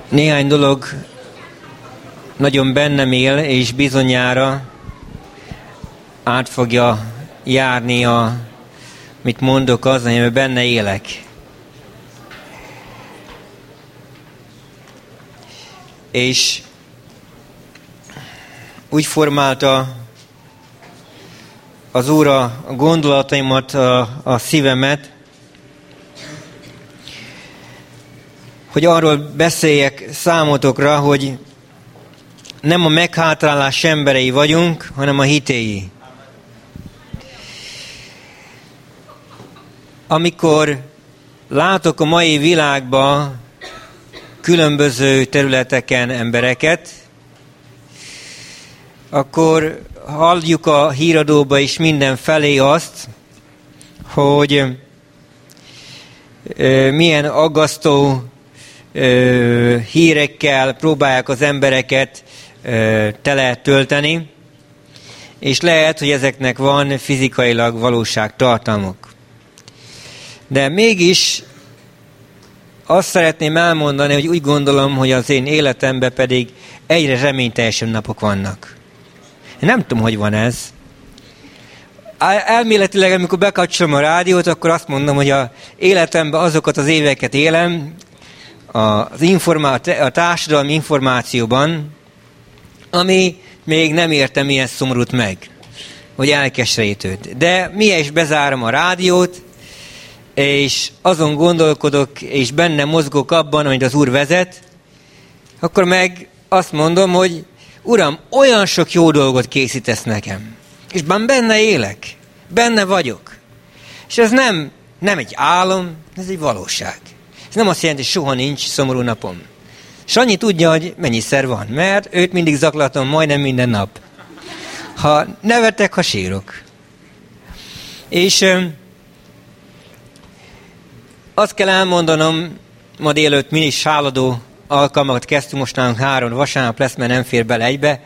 Néhány dolog nagyon bennem él, és bizonyára át fogja járni, mit mondok, az, amiben benne élek. És úgy formálta az Úr a gondolataimat, a szívemet, hogy arról beszéljek számotokra, hogy nem a meghátrálás emberei vagyunk, hanem a hitéi. Amikor látok a mai világban különböző területeken embereket, akkor halljuk a híradóba is mindenfelé azt, hogy milyen aggasztó hírekkel próbálják az embereket tele tölteni, és lehet, hogy ezeknek van fizikailag valóságtartalmuk. De mégis azt szeretném elmondani, hogy úgy gondolom, hogy az én életemben pedig egyre reményteljesebb napok vannak. Nem tudom, hogy van ez. Elméletileg, amikor bekapcsolom a rádiót, akkor azt mondom, hogy az életemben azokat az éveket élem, a társadalmi információban, ami még nem értem ilyen szomorút meg, hogy elkeserítőt. De milyen is bezárom a rádiót, és azon gondolkodok, és benne mozgok abban, amit az Úr vezet, akkor meg azt mondom, hogy Uram, olyan sok jó dolgot készítesz nekem, és benne élek, benne vagyok. És ez nem egy álom, ez egy valóság. Ez nem azt jelenti, hogy soha nincs szomorú napom. Sanyi tudja, hogy mennyiszer van, mert őt mindig zaklatom majdnem minden nap. Ha nevetek, ha sírok. És azt kell elmondanom, ma délőtt mini sáladó alkalmakat kezdtünk, most nálunk 3 vasárnap lesz, mert nem fér bele egybe.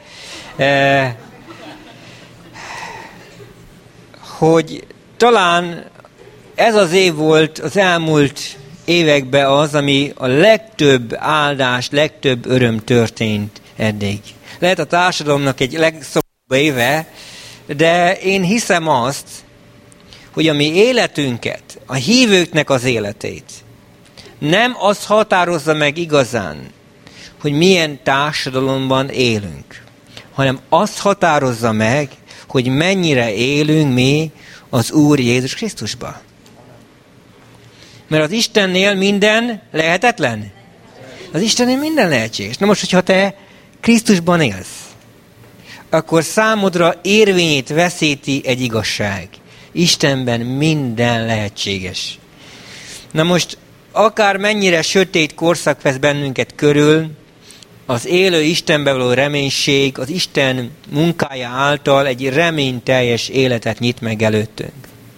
Hogy talán ez az év volt az elmúlt években az, ami a legtöbb áldás, legtöbb öröm történt eddig. Lehet a társadalomnak egy legszomorúbb éve, de én hiszem azt, hogy a mi életünket, a hívőknek az életét nem az határozza meg igazán, hogy milyen társadalomban élünk, hanem azt határozza meg, hogy mennyire élünk mi az Úr Jézus Krisztusban. Mert az Istennél minden lehetetlen. Az Istennél minden lehetséges. Na most, hogyha te Krisztusban élsz, akkor számodra érvényét veszíti egy igazság. Istenben minden lehetséges. Na most, akár mennyire sötét korszak vesz bennünket körül, az élő Istenben való reménység, az Isten munkája által egy reményteljes életet nyit meg előttünk.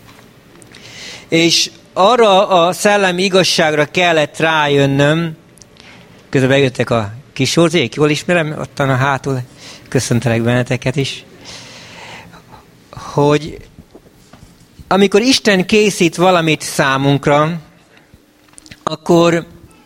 És arra a szellemi igazságra kellett rájönnöm, közben bejöttek a kis Józsék, jól ismerem, ottan a hátul, köszöntelek benneteket is, hogy amikor Isten készít valamit számunkra, akkor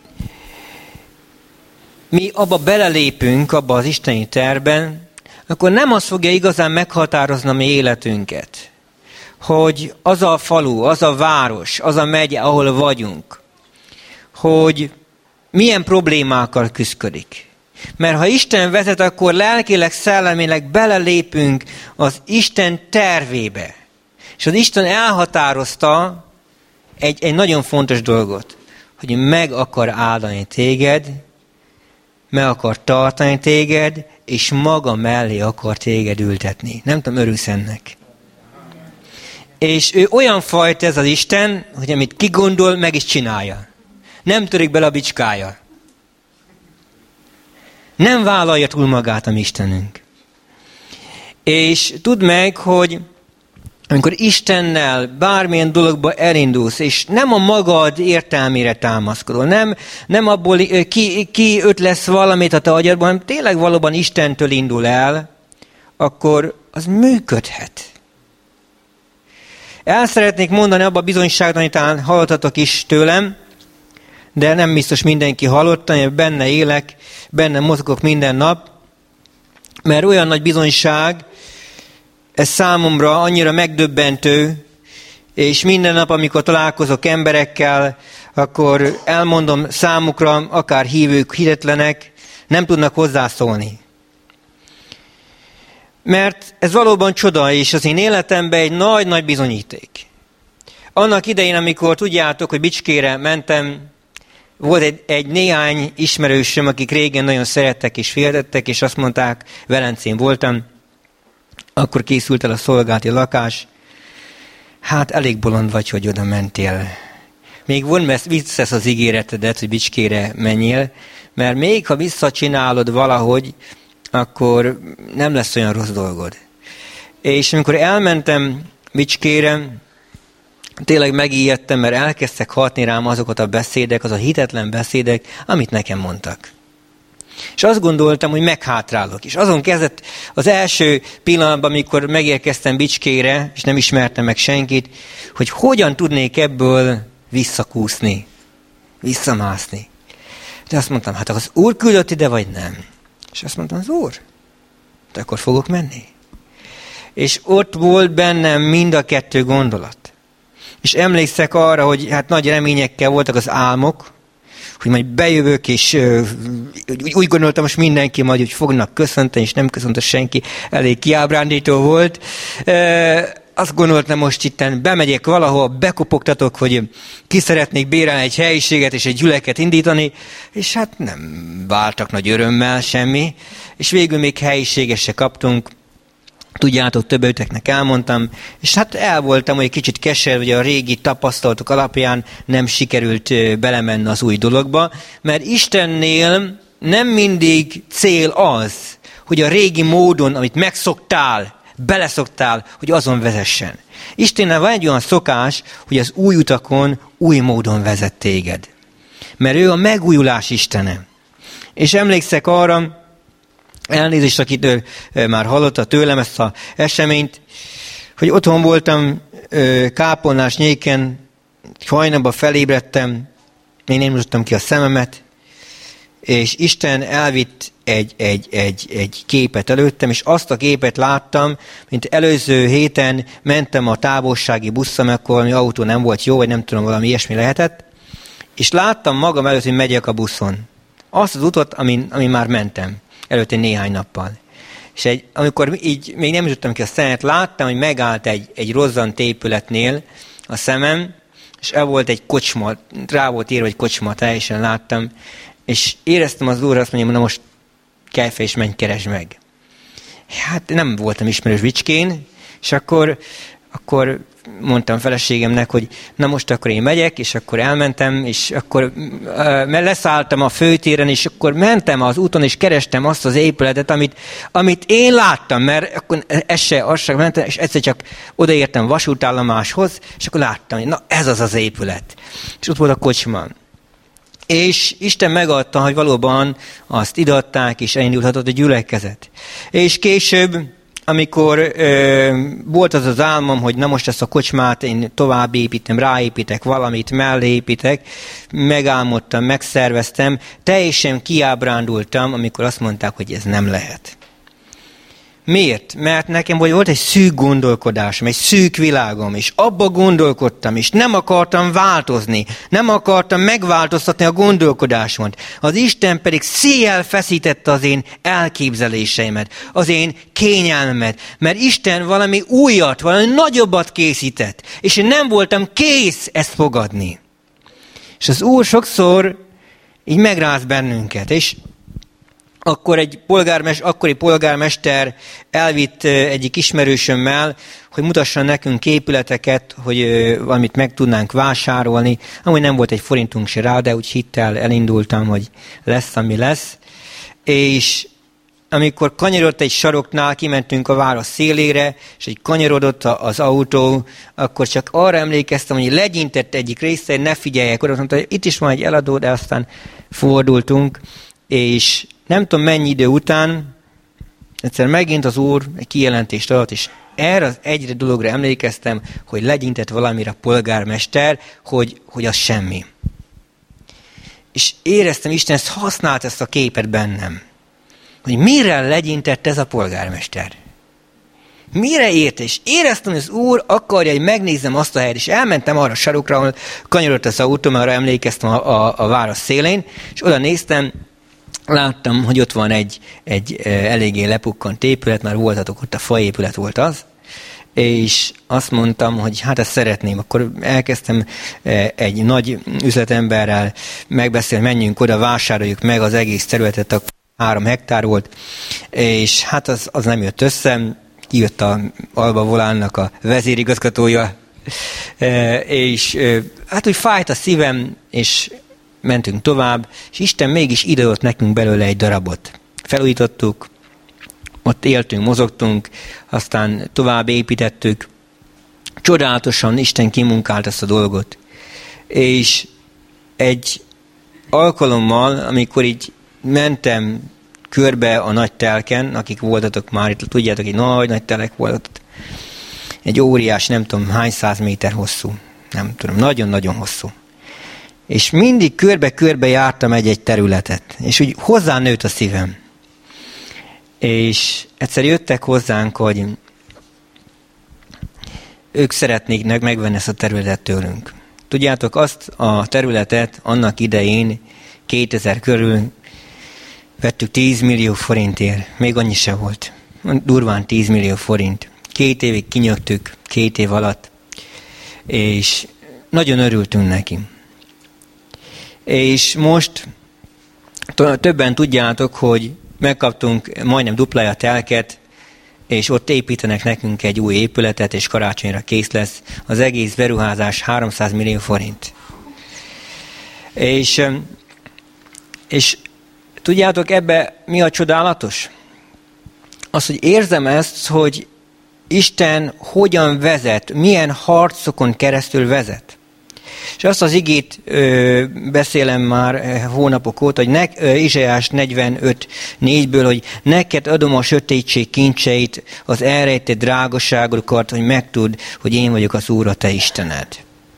mi abba belelépünk, abba az isteni tervben, akkor nem az fogja igazán meghatározni a mi életünket, hogy az a falu, az a város, az a megye, ahol vagyunk, hogy milyen problémákkal küszködik. Mert ha Isten vezet, akkor lelkileg, szellemileg belelépünk az Isten tervébe. És az Isten elhatározta egy nagyon fontos dolgot, hogy meg akar áldani téged, meg akar tartani téged, és maga mellé akar téged ültetni. Nem tudom, örülsz ennek. És ő olyan fajta ez az Isten, hogy amit kigondol, meg is csinálja. Nem törik bele a bicskája. Nem vállalja túl magát a mi Istenünk. És tudd meg, hogy amikor Istennel bármilyen dologba elindulsz, és nem a magad értelmére támaszkodol, nem abból ki ötlesz valamit a te agyadban, hanem tényleg valóban Istentől indul el, akkor az működhet. El szeretnék mondani abba a bizonyságot, amit talán hallottatok is tőlem. de nem biztos mindenki hallotta, én benne élek, benne mozgok minden nap, mert olyan nagy bizonyság, ez számomra annyira megdöbbentő, és minden nap, amikor találkozok emberekkel, akkor elmondom számukra, akár hívők, hitetlenek, nem tudnak hozzászólni. Mert ez valóban csoda, és az én életemben egy nagy-nagy bizonyíték. Annak idején, amikor tudjátok, hogy Bicskére mentem, volt egy néhány ismerősöm, akik régen nagyon szerettek és féltettek, és azt mondták, Velencén voltam, akkor készült el a szolgálati lakás. Hát elég bolond vagy, hogy oda mentél. Még visszesz az ígéretedet, hogy Bicskére menjél, mert még ha visszacsinálod valahogy, akkor nem lesz olyan rossz dolgod. És amikor elmentem Bicskére, tényleg megijedtem, mert elkezdtek hatni rám azokat a beszédek, az a hitetlen beszédek, amit nekem mondtak. És azt gondoltam, hogy meghátrálok. És azon kezdett az első pillanatban, amikor megérkeztem Bicskére, és nem ismertem meg senkit, hogy hogyan tudnék ebből visszakúszni, visszamászni. De azt mondtam, hát az Úr küldött ide, vagy nem? És azt mondtam, az Úr, de akkor fogok menni. És ott volt bennem mind a kettő gondolat. És emlékszek arra, hogy hát nagy reményekkel voltak az álmok, hogy majd bejövök, és úgy gondoltam, most mindenki majd úgy fognak köszönteni, és nem köszönt senki, elég kiábrándító volt. Azt gondoltam, most itten bemegyek valahol, bekopogtatok, hogy ki szeretnék bérelni egy helyiséget, és egy gyüleket indítani, és hát nem váltak nagy örömmel semmi, és végül még helyiséget se kaptunk. Tudjátok, többötöknek elmondtam, és hát el voltam, hogy egy kicsit keserve, hogy a régi tapasztalatok alapján nem sikerült belemenni az új dologba, mert Istennél nem mindig cél az, hogy a régi módon, amit megszoktál, beleszoktál, hogy azon vezessen. Istennel van egy olyan szokás, hogy az új utakon, új módon vezet téged. Mert ő a megújulás Istene. És emlékszek arra, elnézést, akit már hallotta tőlem ezt az eseményt, hogy otthon voltam kápolnás nyéken, hajnalban felébredtem, én nem mutatom ki a szememet, és Isten elvitt egy képet előttem, és azt a képet láttam, mint előző héten mentem a távolsági busszal, akkor valami autó nem volt jó, vagy nem tudom, valami ilyesmi lehetett, és láttam magam előtt, hogy megyek a buszon. Azt az utat, amin már mentem. Előtte néhány nappal. És amikor így még nem jutottam ki a szemet, láttam, hogy megállt egy rozzant épületnél a szemem, és el volt egy kocsma, rá volt írva egy kocsma, teljesen láttam, és éreztem az Úr, azt mondja, na most kelj fel és menj, keresd meg. Hát nem voltam ismerős Bicskén, és akkor mondtam feleségemnek, hogy na most akkor én megyek, és akkor elmentem, és akkor leszálltam a főtéren, és akkor mentem az úton, és kerestem azt az épületet, amit én láttam, mert akkor az sem mentem, és egyszer csak odaértem vasútállomáshoz, és akkor láttam, hogy na ez az az épület. És ott volt a kocsma. És Isten megadta, hogy valóban azt idatták, és elindulhatott a gyülekezet. És később, amikor volt az az álmom, hogy na most ezt a kocsmát én tovább építem, ráépítek valamit, mellé építek, megálmodtam, megszerveztem, teljesen kiábrándultam, amikor azt mondták, hogy ez nem lehet. Miért? Mert nekem volt egy szűk gondolkodásom, egy szűk világom, és abba gondolkodtam, és nem akartam változni, nem akartam megváltoztatni a gondolkodásomat. Az Isten pedig széjjel feszítette az én elképzeléseimet, az én kényelmemet, mert Isten valami újat, valami nagyobbat készített, és én nem voltam kész ezt fogadni. És az Úr sokszor így megráz bennünket, és akkor akkori polgármester elvitt egyik ismerősömmel, hogy mutasson nekünk épületeket, hogy valamit meg tudnánk vásárolni. Amúgy nem volt egy forintunk se rá, de úgy hittel elindultam, hogy lesz, ami lesz. És amikor kanyarodott egy saroknál, kimentünk a város szélére, és egy kanyarodott az autó, akkor csak arra emlékeztem, hogy legyintett egyik részre, ne figyeljek oda, mondta, hogy itt is van egy eladó, de aztán fordultunk, és nem tudom mennyi idő után, egyszer megint az Úr egy kijelentést adott, és erre az egyre dologra emlékeztem, hogy legyintett valamire a polgármester, hogy az semmi. És éreztem, Isten ezt használt ezt a képet bennem. Hogy mire legyintett ez a polgármester. Mire ért? És éreztem, hogy az Úr akarja, hogy megnézzem azt a helyet. És elmentem arra a sarokra, ahol kanyarodott az autó, mert arra emlékeztem a város szélén, és oda néztem, láttam, hogy ott van egy eléggé lepukkant épület, már voltatok ott, a faépület volt az, és azt mondtam, hogy hát ezt szeretném. Akkor elkezdtem egy nagy üzletemberrel megbeszélni, menjünk oda, vásároljuk meg az egész területet, akkor 3 hektár volt, és hát az nem jött össze, kijött a Alba Volánnak a vezérigazgatója, és hát úgy fájt a szívem, és mentünk tovább, és Isten mégis idehozott nekünk belőle egy darabot. Felújítottuk, ott éltünk, mozogtunk, aztán tovább építettük. Csodálatosan Isten kimunkált ezt a dolgot. És egy alkalommal, amikor így mentem körbe a nagy telken, akik voltatok már itt, tudjátok, egy nagy telek volt, egy óriás, nem tudom hány 100 méter hosszú, nem tudom, nagyon-nagyon hosszú. És mindig körbe-körbe jártam egy területet, és úgy hozzánőtt a szívem. És egyszer jöttek hozzánk, hogy ők szeretnék megvenni ezt a területet tőlünk. Tudjátok, azt a területet annak idején 2000 körül vettük 10 millió forintért. Még annyi se volt. Durván 10 millió forint. 2 évig kinyögtük, 2 év alatt. És nagyon örültünk neki. És most többen tudjátok, hogy megkaptunk majdnem duplája telket, és ott építenek nekünk egy új épületet, és karácsonyra kész lesz. Az egész beruházás 300 millió forint. És tudjátok, ebbe mi a csodálatos? Az, hogy érzem ezt, hogy Isten hogyan vezet, milyen harcokon keresztül vezet. És azt az igét beszélem már hónapok óta, hogy Izsaiás 45:4-ből, hogy neked adom a sötétség kincseit, az elrejtett drágaságokat, hogy megtudd, hogy én vagyok az Úr, a te Istened.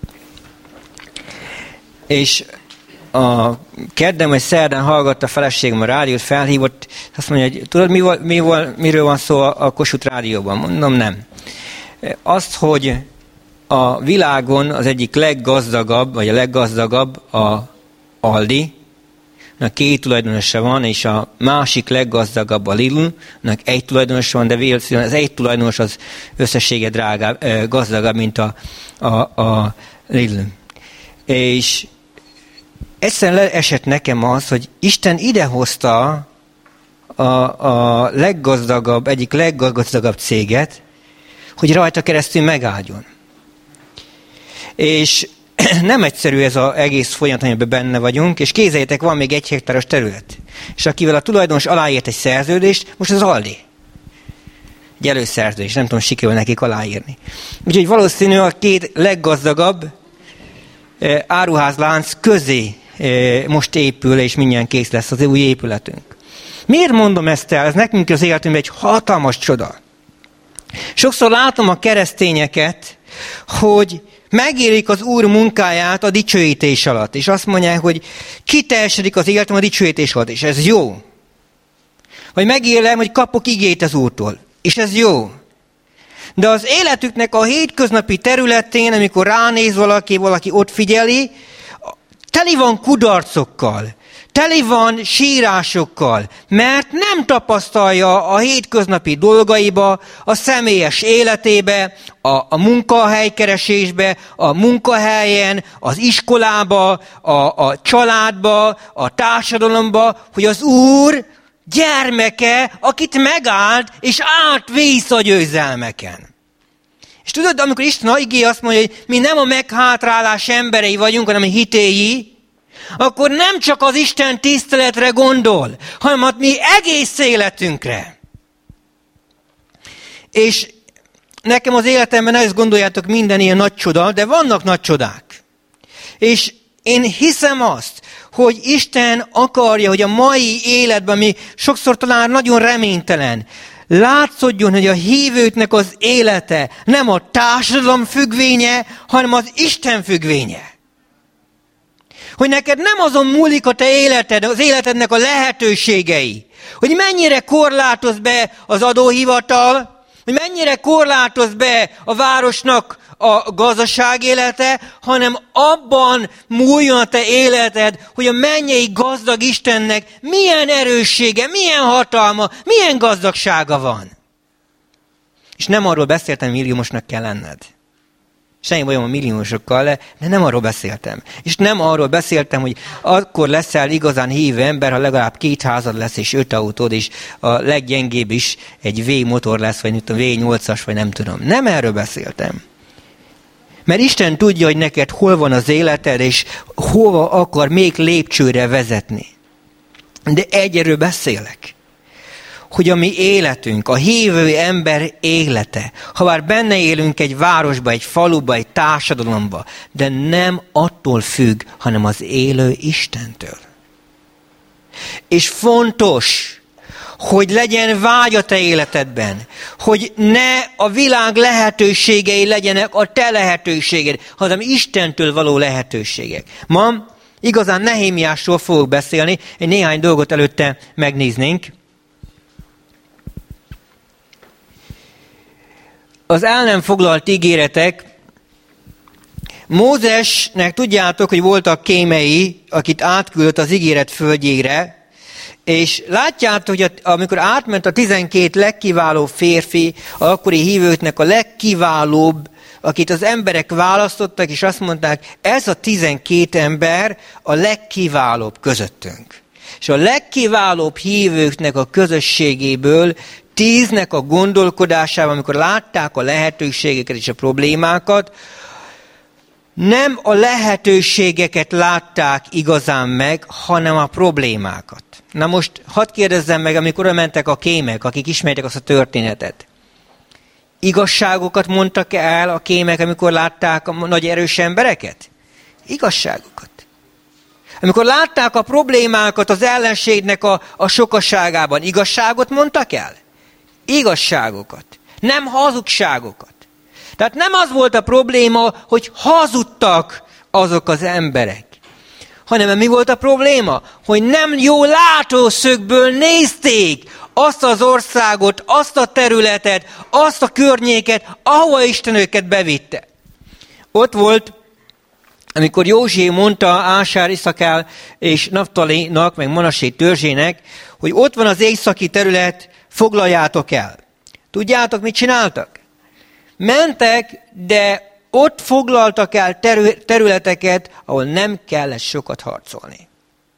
És a kedden vagy szerdán hallgatta a feleségem a rádiót, felhívott, azt mondja, hogy tudod, miről van szó a Kossuth rádióban? Mondom, nem. Azt, hogy a világon az egyik leggazdagabb, vagy a leggazdagabb a Aldi, 2 tulajdonosa van, és a másik leggazdagabb a Lidl-nek 1 tulajdonosa van, de véletlenül az 1 tulajdonos az összessége gazdagabb, mint a Lidl. És egyszerűen leesett nekem az, hogy Isten idehozta a leggazdagabb, egyik leggazdagabb céget, hogy rajta keresztül megáldjon. És nem egyszerű ez az egész folyamat, amiben benne vagyunk, és kézzeljétek, van még 1 hektáros terület. És akivel a tulajdonos aláírt egy szerződést, most az Aldi. Egy előszerződés, nem tudom, sikerül nekik aláírni. Úgyhogy valószínű a 2 leggazdagabb áruházlánc közé most épül, és mindjárt kész lesz az új épületünk. Miért mondom ezt el? Ez nekünk az életünkben egy hatalmas csoda. Sokszor látom a keresztényeket, hogy megélik az Úr munkáját a dicsőítés alatt, és azt mondják, hogy kiteljesedik az életem a dicsőítés alatt, és ez jó. Vagy megélem, hogy kapok igét az Úrtól, és ez jó. De az életüknek a hétköznapi területén, amikor ránéz valaki ott figyeli, teli van kudarcokkal, teli van sírásokkal, mert nem tapasztalja a hétköznapi dolgaiba, a személyes életébe, a munkahelykeresésbe, a munkahelyen, az iskolába, a családba, a társadalomba, hogy az Úr gyermeke, akit megáld, és átvész a győzelmeken. És tudod, amikor Isten igéje azt mondja, hogy mi nem a meghátrálás emberei vagyunk, hanem a hitéi, akkor nem csak az Isten tiszteletre gondol, hanem a mi egész életünkre. És nekem az életemben ne ezt gondoljátok minden ilyen nagy csoda, de vannak nagy csodák. És én hiszem azt, hogy Isten akarja, hogy a mai életben, ami sokszor talán nagyon reménytelen, látszódjon, hogy a hívőknek az élete nem a társadalom függvénye, hanem az Isten függvénye. Hogy neked nem azon múlik a te életed, az életednek a lehetőségei. Hogy mennyire korlátoz be az adóhivatal, hogy mennyire korlátoz be a városnak a gazdaság élete, hanem abban múljon a te életed, hogy a mennyei gazdag Istennek milyen erőssége, milyen hatalma, milyen gazdagsága van. És nem arról beszéltem, milliómosnak kell lenned. Semmi bajom a milliómosokkal, de nem arról beszéltem. És nem arról beszéltem, hogy akkor leszel igazán hívő ember, ha legalább 2 házad lesz, és 5 autód, és a leggyengébb is egy V motor lesz, vagy V8-as, vagy nem tudom. Nem erről beszéltem. Mert Isten tudja, hogy neked hol van az életed, és hova akar még lépcsőre vezetni. De egyről beszélek. Hogy a mi életünk, a hívő ember élete, ha bár benne élünk egy városba, egy faluba, egy társadalomba, de nem attól függ, hanem az élő Istentől. És fontos, hogy legyen vágy a te életedben, hogy ne a világ lehetőségei legyenek a te lehetőséged, hanem Istentől való lehetőségek. Ma igazán Nehémiásról fogok beszélni, egy néhány dolgot előtte megnéznénk. Az el nem foglalt ígéretek. Mózesnek tudjátok, hogy voltak kémei, akit átküldött az ígéret földjére, és látjátok, hogy amikor átment a 12 legkiválóbb férfi, a akkori hívőknek a legkiválóbb, akit az emberek választottak, és azt mondták, ez a 12 ember a legkiválóbb közöttünk. És a legkiválóbb hívőknek a közösségéből 10-nek a gondolkodásában, amikor látták a lehetőségeket és a problémákat, nem a lehetőségeket látták igazán meg, hanem a problémákat. Na most hadd kérdezzem meg, amikor oda mentek a kémek, akik ismertek azt a történetet. Igazságokat mondtak el a kémek, amikor látták a nagy erős embereket? Igazságokat. Amikor látták a problémákat az ellenségnek a sokaságában, igazságot mondtak el? Igazságokat. Nem hazugságokat. Tehát nem az volt a probléma, hogy hazudtak azok az emberek, hanem mi volt a probléma? Hogy nem jó látószögből nézték azt az országot, azt a területet, azt a környéket, ahova Isten őket bevitte. Ott volt, amikor Józsué mondta Ásár, Iszakár és Naftalinak, meg Manassé törzsének, hogy ott van az északi terület, foglaljátok el. Tudjátok, mit csináltak? Mentek, de ott foglaltak el területeket, ahol nem kellett sokat harcolni.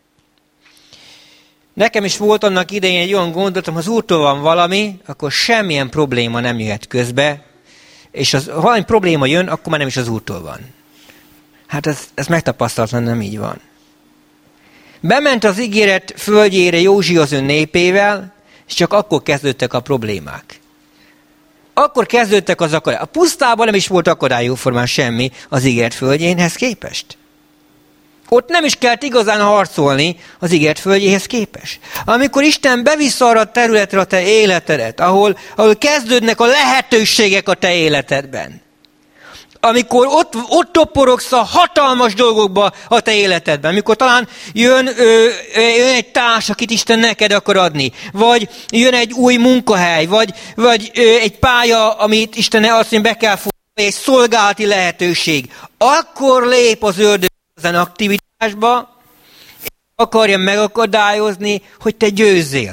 Nekem is volt annak idején egy olyan gondolatom, ha az Úrtól van valami, akkor semmilyen probléma nem jöhet közbe, és ha valami probléma jön, akkor már nem is az Úrtól van. Hát ez megtapasztalatlan, nem így van. Bement az ígéret földjére Józsi az ön népével, és csak akkor kezdődtek a problémák. Akkor kezdődtek az akadályok. A pusztában nem is volt akadály jóformán semmi az ígért földjéhez képest. Ott nem is kellett igazán harcolni az ígért földjéhez képest. Amikor Isten bevisz arra a területre a te életedet, ahol kezdődnek a lehetőségek a te életedben. Amikor ott toporogsz a hatalmas dolgokba a te életedben. Amikor talán jön egy társ, akit Isten neked akar adni. Vagy jön egy új munkahely. Vagy egy pálya, amit Isten azt mondja, be kell futni. Egy szolgálati lehetőség. Akkor lép az ördög ezen aktivitásba, és akarja megakadályozni, hogy te győzzél.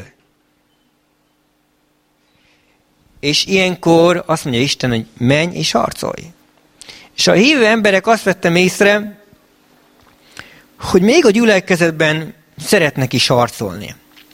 És ilyenkor azt mondja Isten, hogy menj és harcolj. És a hívő emberek azt vettem észre, hogy még a gyülekezetben szeretnek is harcolni.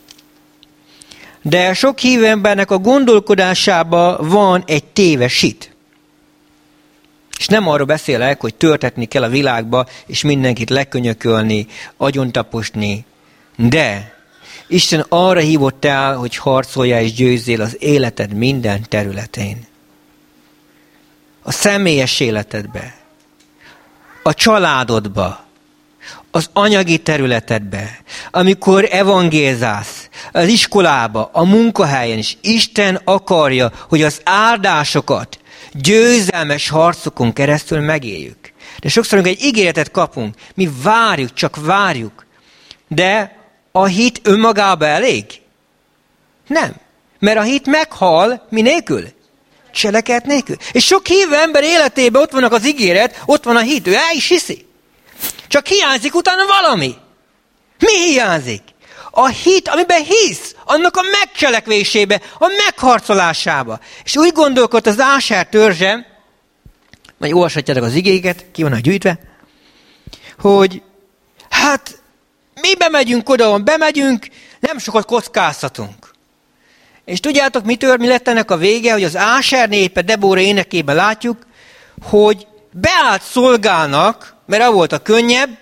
De sok hívő embernek a gondolkodásában van egy téves hit. És nem arról beszélek, hogy törtetni kell a világba, és mindenkit lekönyökölni, agyontaposni. De Isten arra hívott el, hogy harcoljál és győzzél az életed minden területén. A személyes életedbe, a családodba, az anyagi területedbe, amikor evangélizálsz, az iskolába, a munkahelyen is. Isten akarja, hogy az áldásokat győzelmes harcokon keresztül megéljük. De sokszor, amikor egy ígéretet kapunk, mi várjuk, csak várjuk. De a hit önmagába elég? Nem. Mert a hit meghal, mi nélkül? Cselekedet nélkül. És sok hívő ember életében ott vannak az ígéret, ott van a hit, ő el is hiszi. Csak hiányzik utána valami. Mi hiányzik? A hit, amiben hisz, annak a megcselekvésébe, a megharcolásába. És úgy gondolkodt az Áser törzse, majd olvashatjátok az igéket, ki vannak gyűjtve, hogy hát mi bemegyünk oda, bemegyünk, nem sokat kockáztatunk. És tudjátok, mi lett ennek a vége, hogy az Áser népe Debóra énekében látjuk, hogy beállt szolgálnak, mert az volt a könnyebb,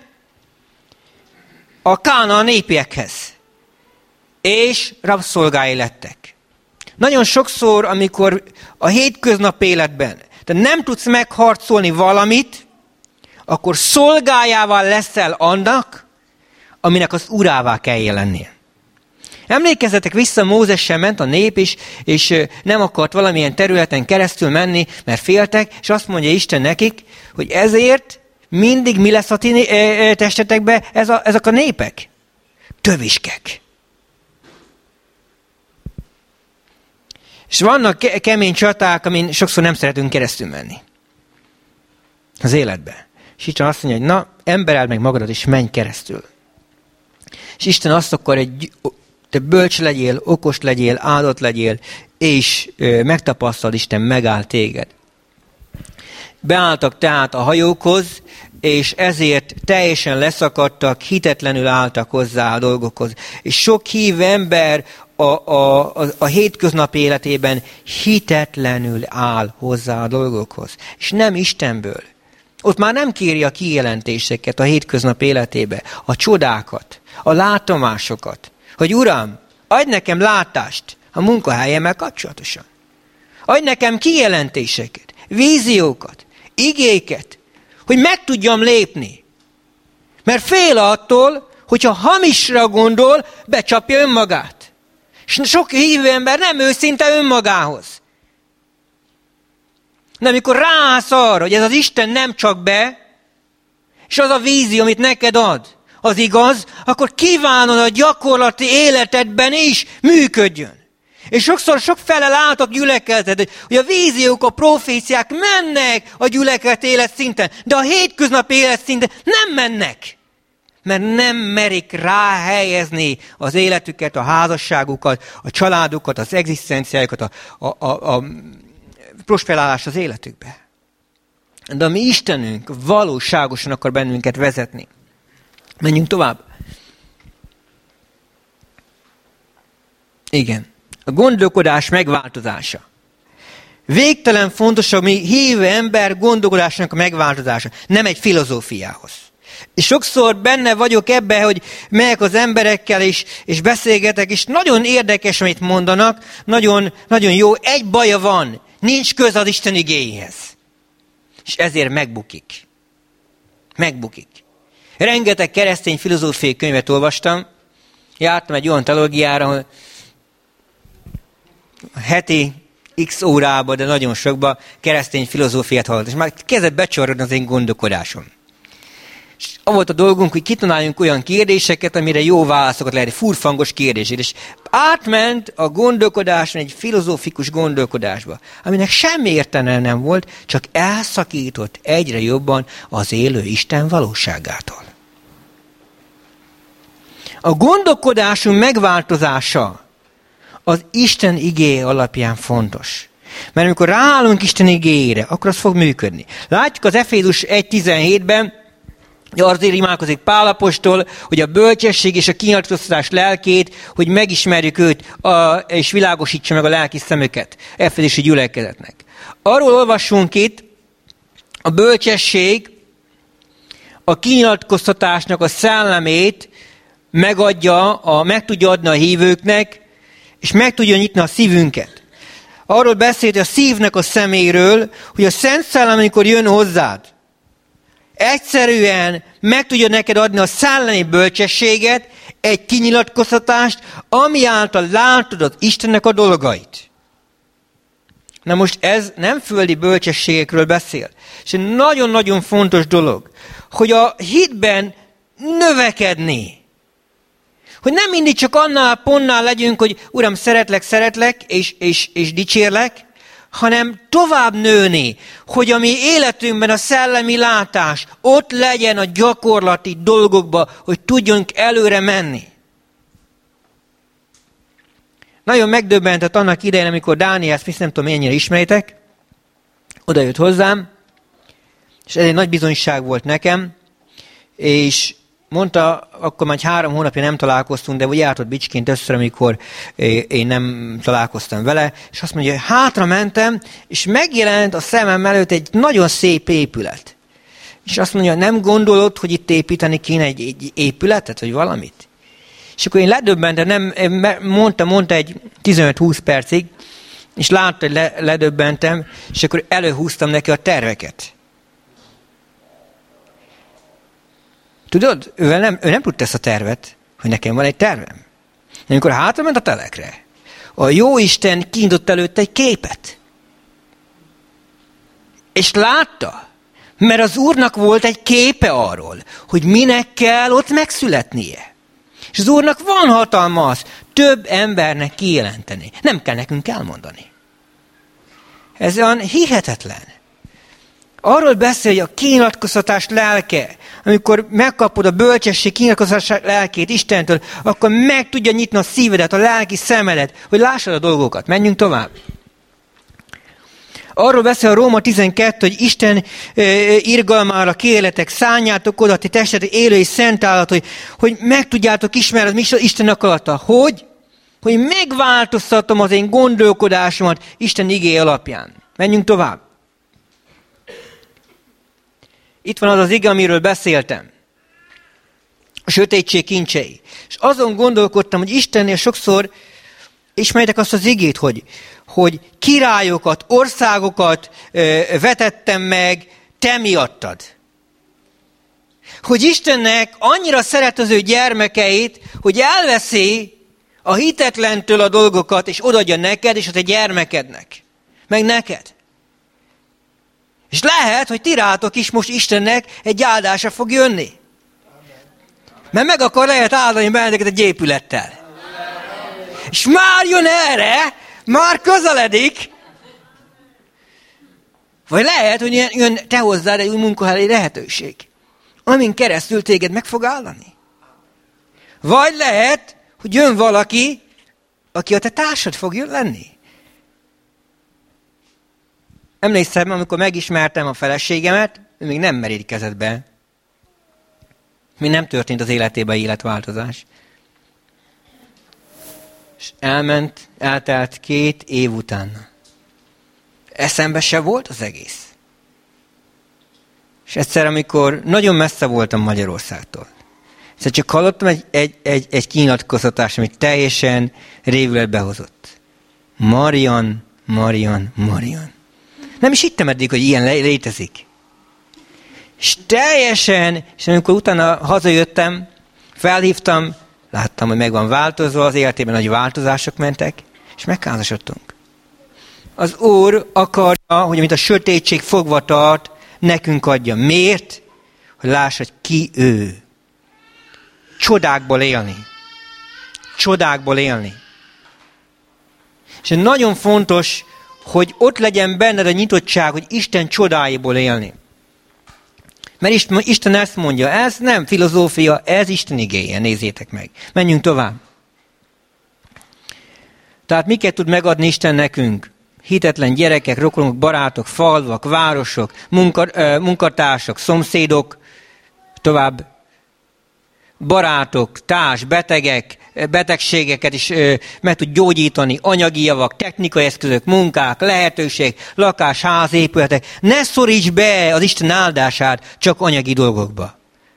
a Kánaán népiekhez. És rabszolgái lettek. Nagyon sokszor, amikor a hétköznap életben te nem tudsz megharcolni valamit, akkor szolgájával leszel annak, aminek az urává kell lennie. Emlékezzetek vissza, Mózessel ment a nép is, és nem akart valamilyen területen keresztül menni, mert féltek, és azt mondja Isten nekik, hogy ezért mindig mi lesz a ti testetekben ezek a népek? Töviskek. És vannak kemény csaták, amin sokszor nem szeretünk keresztül menni. Az életbe. És Isten azt mondja, hogy na, embereld meg magadat, és menj keresztül. És Isten azt akar, hogy te bölcs legyél, okos legyél, áldott legyél, és megtapasztald, Isten megáll téged. Beálltak tehát a hajókhoz, és ezért teljesen leszakadtak, hitetlenül álltak hozzá a dolgokhoz. És sok hívő ember a hétköznapi életében hitetlenül áll hozzá a dolgokhoz. És nem Istenből. Ott már nem kéri a kijelentéseket a hétköznap életébe, a csodákat, a látomásokat. Hogy Uram, adj nekem látást a munkahelyemmel kapcsolatosan. Adj nekem kijelentéseket, víziókat, igéket, hogy meg tudjam lépni. Mert fél attól, hogyha hamisra gondol, becsapja önmagát. És sok hívő ember nem őszinte önmagához. De amikor ráállsz arra, hogy ez az Isten nem csak be, és az a vízió, amit neked ad, az igaz, akkor kívánod a gyakorlati életedben is működjön. És sokszor sok fele látok gyülekezetet, hogy a víziók, a proféciák mennek a gyülekezet életszinten, de a hétköznapi életszinten nem mennek. Mert nem merik ráhelyezni az életüket, a házasságukat, a családukat, az egzisztenciájukat, a prosperálás az életükbe. De a mi Istenünk valóságosan akar bennünket vezetni. Menjünk tovább. Igen. A gondolkodás megváltozása. Végtelen fontos a mi hívő ember gondolkodásának a megváltozása. Nem egy filozófiához. És sokszor benne vagyok ebben, hogy megyek az emberekkel, és beszélgetek, és nagyon érdekes, amit mondanak, nagyon, nagyon jó. Egy baja van, nincs köz az Isten igéjéhez. És ezért megbukik. Megbukik. Rengeteg keresztény filozófiai könyvet olvastam. Jártam egy olyan teológiára, hogy heti x órába, de nagyon sokba keresztény filozófiát hallottam. És már kezdett becsorrodni az én gondolkodásom. És volt a dolgunk, hogy kitaláljunk olyan kérdéseket, amire jó válaszokat lehet, furfangos kérdését. És átment a gondolkodáson egy filozófikus gondolkodásba, aminek semmi értelme nem volt, csak elszakított egyre jobban az élő Isten valóságától. A gondolkodásunk megváltozása az Isten igéje alapján fontos. Mert amikor ráállunk Isten igéjére, akkor az fog működni. Látjuk az Efézus 1.17-ben, azért imádkozik Pál apostol, hogy a bölcsesség és a kinyilatkoztatás lelkét, hogy megismerjük őt, és világosítsa meg a lelki szemüket Efézusi gyülekezetnek. Arról olvassunk itt, a bölcsesség a kinyilatkoztatásnak a szellemét meg tudja adni a hívőknek, és meg tudja nyitni a szívünket. Arról beszélt a szívnek a szeméről, hogy a Szent Szellem, amikor jön hozzád, egyszerűen meg tudja neked adni a szellemi bölcsességet, egy kinyilatkoztatást, ami által látod az Istennek a dolgait. Na most ez nem földi bölcsességekről beszél. És egy nagyon-nagyon fontos dolog, hogy a hitben növekedni. Hogy nem mindig csak annál pontnál legyünk, hogy Uram, szeretlek, és dicsérlek, hanem tovább nőni, hogy a mi életünkben a szellemi látás ott legyen a gyakorlati dolgokba, hogy tudjunk előre menni. Nagyon megdöbbentett annak idején, amikor Daniel Smith, nem tudom, mennyire ismeritek, oda jött hozzám, és ez egy nagy bizonyság volt nekem, és mondta, akkor már 3 hónapja nem találkoztunk, de úgy járt Bicsként összör, amikor én nem találkoztam vele, és azt mondja, hogy hátra mentem, és megjelent a szemem előtt egy nagyon szép épület. És azt mondja, nem gondolod, hogy itt építeni kéne egy épületet, vagy valamit? És akkor én ledöbbentem, mondta egy 15-20 percig, és látta, hogy ledöbbentem, és akkor előhúztam neki a terveket. Tudod, ő nem tudta ezt a tervet, hogy nekem van egy tervem. Amikor hátrament a telekre, a Jóisten kiindott előtte egy képet. És látta, mert az Úrnak volt egy képe arról, hogy minek kell ott megszületnie. És az Úrnak van hatalma az több embernek kijelenteni. Nem kell nekünk elmondani. Ez olyan hihetetlen. Arról beszél, hogy a kinyilatkoztatás lelke, amikor megkapod a bölcsesség kinyilatkoztatás lelkét Istentől, akkor meg tudja nyitni a szívedet, a lelki szemedet, hogy lássad a dolgokat. Menjünk tovább. Arról beszél a Róma 12, hogy Isten irgalmára kérletek, szálljátok oda, ti testetek élő és szent állat, hogy meg tudjátok ismerni, mi Isten akarata. Hogy megváltoztatom az én gondolkodásomat Isten igéje alapján. Menjünk tovább. Itt van az az ige, amiről beszéltem. A sötétség kincsei. És azon gondolkodtam, hogy Istennél sokszor ismerjétek azt az igét, hogy királyokat, országokat vetettem meg te miattad. Hogy Istennek annyira szeret az ő gyermekeit, hogy elveszi a hitetlentől a dolgokat, és odaadja neked, és a te gyermekednek. Meg neked. És lehet, hogy ti rátok is most Istennek egy áldása fog jönni. Mert meg lehet áldani benneteket egy épülettel. És már jön erre, már közeledik. Vagy lehet, hogy jön te hozzád egy új munkahelyi lehetőség, amin keresztül téged meg fog állani. Vagy lehet, hogy jön valaki, aki a te társad fog lenni. Emlékszem, amikor megismertem a feleségemet, ő még nem merítkezett be. Még nem történt az életében életváltozás. És eltelt 2 év után. Eszembe se volt az egész. És egyszer, amikor nagyon messze voltam Magyarországtól, egyszer csak hallottam egy kinyilatkoztatást, amit teljesen révületbe hozott. Marian. Nem is hittem eddig, hogy ilyen létezik. És teljesen, és amikor utána hazajöttem, felhívtam, láttam, hogy meg van változva, az életében nagy változások mentek, és megházasodtunk. Az Úr akarja, hogy amit a sötétség fogva tart, nekünk adja. Miért? Hogy láss, hogy ki ő. Csodákból élni. És nagyon fontos, hogy ott legyen benned a nyitottság, hogy Isten csodáiból élni. Mert Isten ezt mondja, ez nem filozófia, ez Isten igéje, nézzétek meg. Menjünk tovább. Tehát miket tud megadni Isten nekünk? Hitetlen gyerekek, rokonok, barátok, falvak, városok, munkatársak, szomszédok, tovább barátok, betegek, betegségeket is meg tud gyógyítani, anyagi javak, technikai eszközök, munkák, lehetőség, lakás, ház, épületek. Ne szoríts be az Isten áldását csak anyagi dolgokba.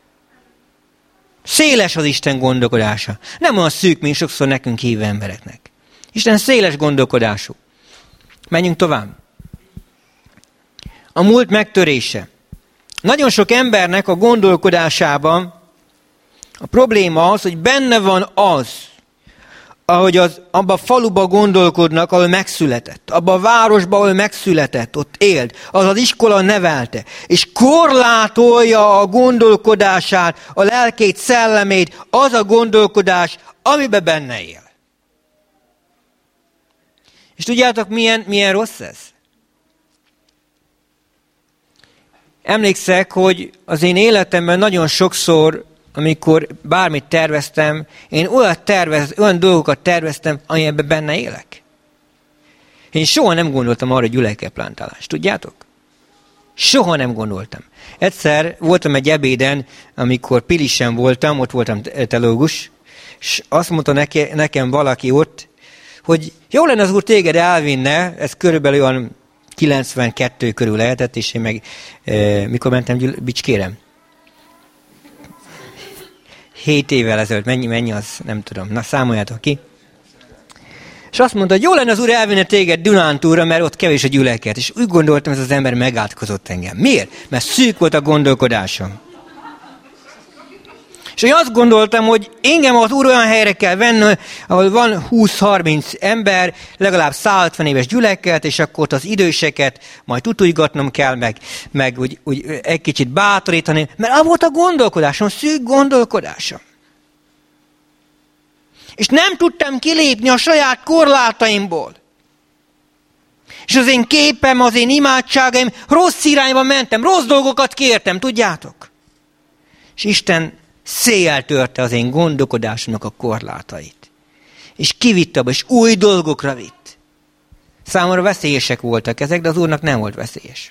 Széles az Isten gondolkodása. Nem olyan szűk, mint sokszor nekünk hívő embereknek. Isten széles gondolkodású. Menjünk tovább. A múlt megtörése. Nagyon sok embernek a gondolkodásában a probléma az, hogy benne van az, abban a faluban gondolkodnak, ahol megszületett. Abban a városban, ahol megszületett, ott élt. Az iskola nevelte. És korlátolja a gondolkodását, a lelkét, szellemét, az a gondolkodás, amiben benne él. És tudjátok, milyen rossz ez? Emlékszek, hogy az én életemben nagyon sokszor, amikor bármit terveztem, én olyan dolgokat terveztem, amelyben benne élek. Én soha nem gondoltam arra, hogy gyülekezetplántálás. Tudjátok? Soha nem gondoltam. Egyszer voltam egy ebéden, amikor Pilisen voltam, ott voltam teológus, és azt mondta nekem valaki ott, hogy jó lenne az úr téged elvinne, ez körülbelül olyan 92 körül lehetett, és én meg mikor mentem Bicskére? 7 évvel ezelőtt, mennyi az, nem tudom. Na, számoljátok ki. És azt mondta, hogy jó lenne az úr elvinne téged Dunántúlra, mert ott kevés a gyülekezet. És úgy gondoltam, ez az ember megátkozott engem. Miért? Mert szűk volt a gondolkodásom. És én azt gondoltam, hogy engem az úr olyan helyre kell venni, ahol van 20-30 ember, legalább 150 éves gyülekezet, és akkor ott az időseket majd tutujgatnom kell, meg úgy egy kicsit bátorítani, mert az volt a gondolkodásom, szűk gondolkodásom. És nem tudtam kilépni a saját korlátaimból. És az én képem, az én imádságaim, rossz irányba mentem, rossz dolgokat kértem, tudjátok? És Isten széjjel törte az én gondolkodásomnak a korlátait. És kivitt abba, és új dolgokra vitt. Számomra veszélyesek voltak ezek, de az Úrnak nem volt veszélyes.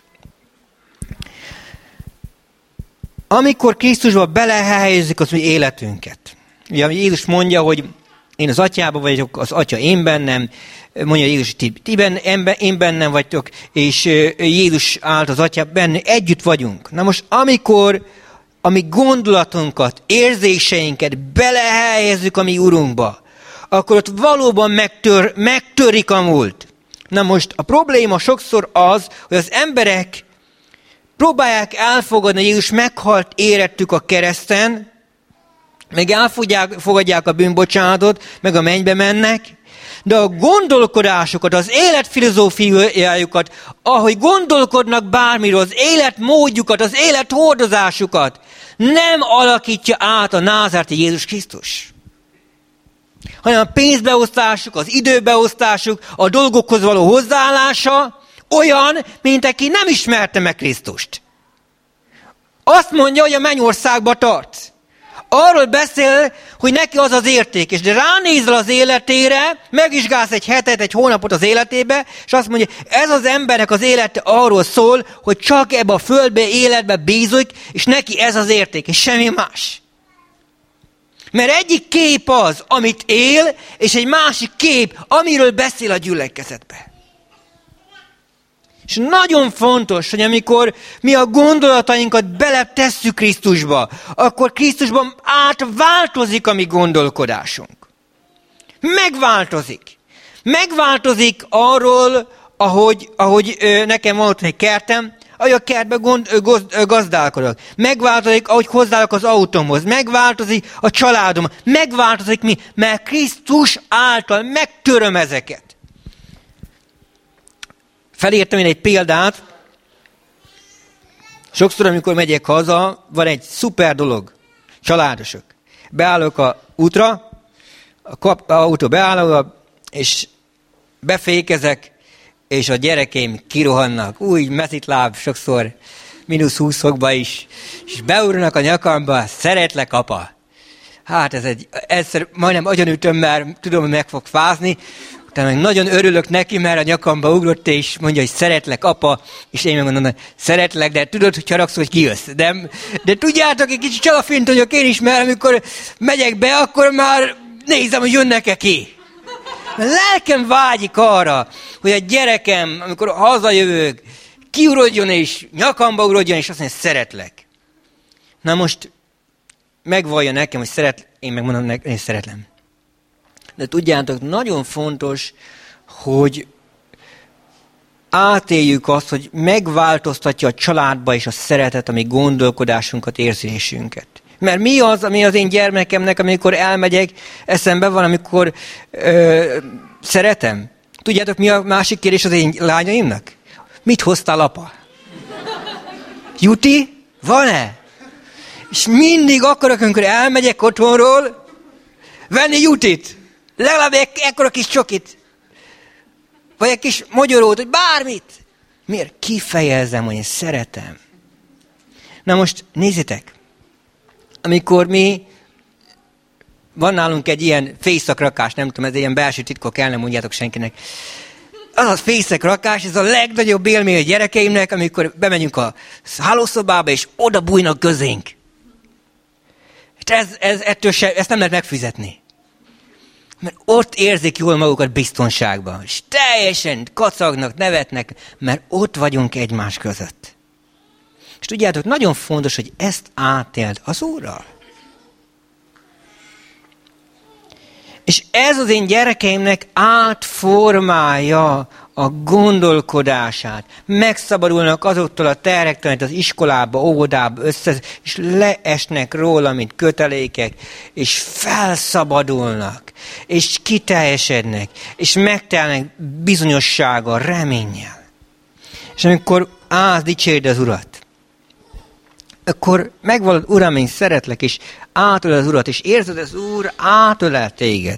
Amikor Krisztusba belehelyezzük az mi életünket. Ugye Jézus mondja, hogy én az Atyában vagyok, az Atya én bennem, mondja Jézus, én bennem vagytok, és Jézus állt az Atya benne, együtt vagyunk. Na most amikor a mi gondolatunkat, érzéseinket belehelyezzük a mi Urunkba, akkor ott valóban megtörik a múlt. Na most a probléma sokszor az, hogy az emberek próbálják elfogadni, hogy Jézus meghalt érettük a kereszten, meg elfogadják a bűnbocsánatot, meg a mennybe mennek, de a gondolkodásukat, az életfilozófiájukat, ahogy gondolkodnak bármiről, az életmódjukat, az élethordozásukat nem alakítja át a názáreti Jézus Krisztus. Hanem a pénzbeosztásuk, az időbeosztásuk, a dolgokhoz való hozzáállása olyan, mint aki nem ismerte meg Krisztust. Azt mondja, hogy a mennyországba tart. Arról beszél, hogy neki az az értékes, de ránézel az életére, megvizsgálsz egy hetet, egy hónapot az életébe, és azt mondja, ez az embernek az élete arról szól, hogy csak ebbe a földbe, életbe bízik, és neki ez az érték, és semmi más. Mert egyik kép az, amit él, és egy másik kép, amiről beszél a gyülekezetbe. És nagyon fontos, hogy amikor mi a gondolatainkat beletesszük Krisztusba, akkor Krisztusban átváltozik a mi gondolkodásunk. Megváltozik. Megváltozik arról, ahogy nekem van ott egy kertem, ahogy a kertben gazdálkodok. Megváltozik, ahogy hozzáállok az autómhoz. Megváltozik a családom. Megváltozik mi? Mert Krisztus által megtöröm ezeket. Felírtam én egy példát. Sokszor, amikor megyek haza, van egy szuper dolog. Családosok. Beállok a útra, a autó beállok, és befékezek, és a gyerekeim kirohannak. Úgy meszitláb, sokszor -20 fokba is. És beúrnak a nyakamba, szeretlek, apa. Hát egyszer majdnem agyonütöm, mert tudom, hogy meg fog fázni. Utána meg nagyon örülök neki, mert a nyakamba ugrott, és mondja, hogy szeretlek, apa, és én megmondom, hogy szeretlek, de tudod, hogy haragszol, hogy kijössz. De tudjátok, egy kicsit csalafint vagyok én is, mert amikor megyek be, akkor már nézem, hogy jönnek-e ki. A lelkem vágyik arra, hogy a gyerekem, amikor hazajövök, kiurodjon és nyakamba urodjon, és azt mondja, szeretlek. Na most megvallja nekem, hogy én megmondom neki, hogy szeretlem. De tudjátok, nagyon fontos, hogy átéljük azt, hogy megváltoztatja a családba és a szeretet, ami gondolkodásunkat, érzésünket. Mert mi az, ami az én gyermekemnek, amikor elmegyek, eszembe van, amikor szeretem? Tudjátok, mi a másik kérdés az én lányaimnak? Mit hoztál, apa? Juti? Van-e? És mindig akarok, amikor elmegyek otthonról, venni jutit. Legalább ekkora kis csokit. Vagy egy kis mogyorót, vagy bármit. Miért? Kifejezem, hogy én szeretem. Na most nézzétek. Amikor van nálunk egy ilyen fészakrakás, nem tudom, ez egy ilyen belső titkok, el nem mondjátok senkinek. Az a fészakrakás, ez a legnagyobb élmény a gyerekeimnek, amikor bemegyünk a hálószobába, és oda bújnak közénk. Ezt nem lehet megfizetni. Mert ott érzik jól magukat biztonságban. És teljesen kacagnak, nevetnek, mert ott vagyunk egymás között. És tudjátok, nagyon fontos, hogy ezt átéld az Úrral. És ez az én gyerekeimnek átformálja a gondolkodását. Megszabadulnak azoktól a terhektől, amit az iskolába, óvodába és leesnek róla, mint kötelékek, és felszabadulnak, és kiteljesednek, és megtelnek bizonyossággal, reménnyel. És amikor állsz, dicsérd az Urat, akkor megvallod, Uram, én szeretlek, és átölel az Urat, és érzed, az Úr átölel téged.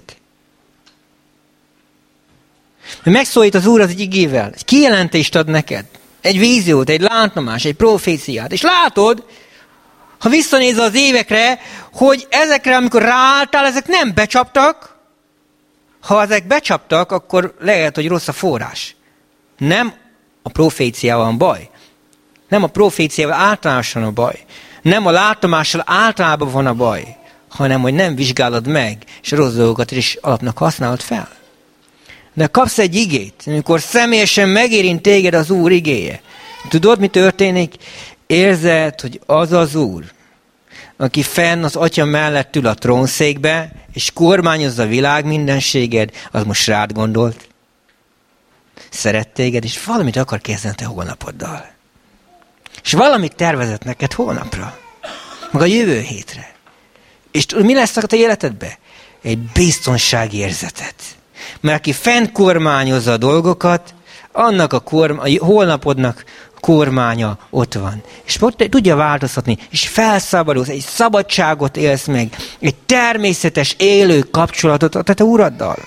Megszólít az Úr az egy igével, egy kijelentést ad neked, egy víziót, egy látnomást, egy proféciát, és látod, ha visszanézel az évekre, hogy ezekre, amikor ráálltál, ezek nem becsaptak. Ha ezek becsaptak, akkor lehet, hogy rossz a forrás. Nem a proféciával van baj. Nem a proféciával általánosan a baj. Nem a látomással általában van a baj, hanem hogy nem vizsgálod meg, és a rossz dolgokat is alapnak használod fel. De kapsz egy igét, amikor személyesen megérint téged az Úr igéje. Tudod, mi történik? Érzed, hogy az az Úr, aki fenn az Atya mellett ül a trónszékbe, és kormányozza a világ mindenséged, az most rád gondolt. Szeret téged, és valamit akar kezdeni a te holnapoddal. És valamit tervezett neked holnapra, meg a jövő hétre. És mi lesz a te életedben? Egy biztonsági érzetet. Mert aki fent kormányozza a dolgokat, annak a holnapodnak kormánya ott van. És tudja változtatni, és felszabadulsz, egy szabadságot élsz meg, egy természetes, élő kapcsolatot a te Uraddal.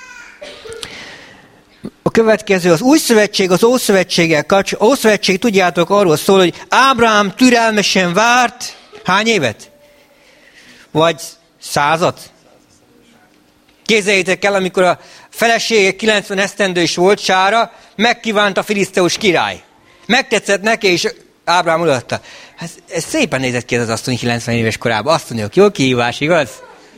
A következő, az új szövetség, az Ószövetséggel kapcsolatban. Ószövetség, tudjátok, arról szól, hogy Ábrahám türelmesen várt, hány évet? Vagy 100? Képzeljétek el, amikor a felesége 90 esztendős volt, Sára, megkívánt a filiszteus király. Megtetszett neki, és Ábrahám odaadta. Hát ez szépen nézett ki ez az asszony 90 éves korában. Azt mondjuk, jó kihívás, igaz?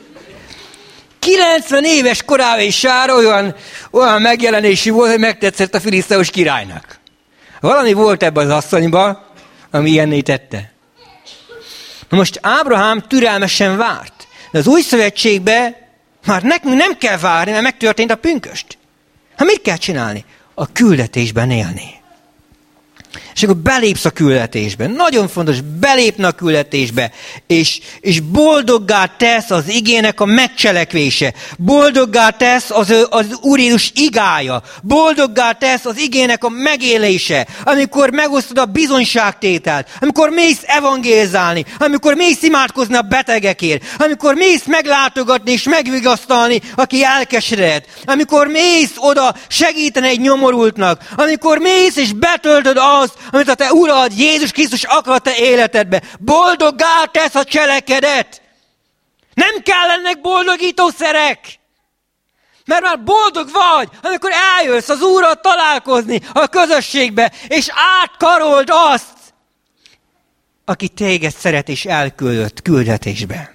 90 éves korában is Sára olyan megjelenési volt, hogy megtetszett a filiszteus királynak. Valami volt ebben az asszonyban, ami ilyenné tette. Na most Ábrahám türelmesen várt. De az új szövetségben már nekünk nem kell várni, mert megtörtént a pünköst. Hát mit kell csinálni? A küldetésben élni. És akkor belépsz a küldetésbe. Nagyon fontos, belépni a küldetésbe. És boldoggá tesz az igének a megcselekvése. Boldoggá tesz az Úr Jézus igája. Boldoggá tesz az igének a megélése. Amikor megosztod a bizonyságtételt. Amikor mész evangélizálni. Amikor mész imádkozni a betegekért. Amikor mész meglátogatni és megvigasztalni, aki elkeseredett. Amikor mész oda segíteni egy nyomorultnak. Amikor mész és betöltöd azt, amit a te Urad, Jézus Krisztus akar a te életedbe. Boldoggá tesz a cselekedet. Nem kellenek boldogítószerek. Mert már boldog vagy, amikor eljössz az Úrral találkozni a közösségbe, és átkarold azt, aki téged szeret és elküldött küldetésbe.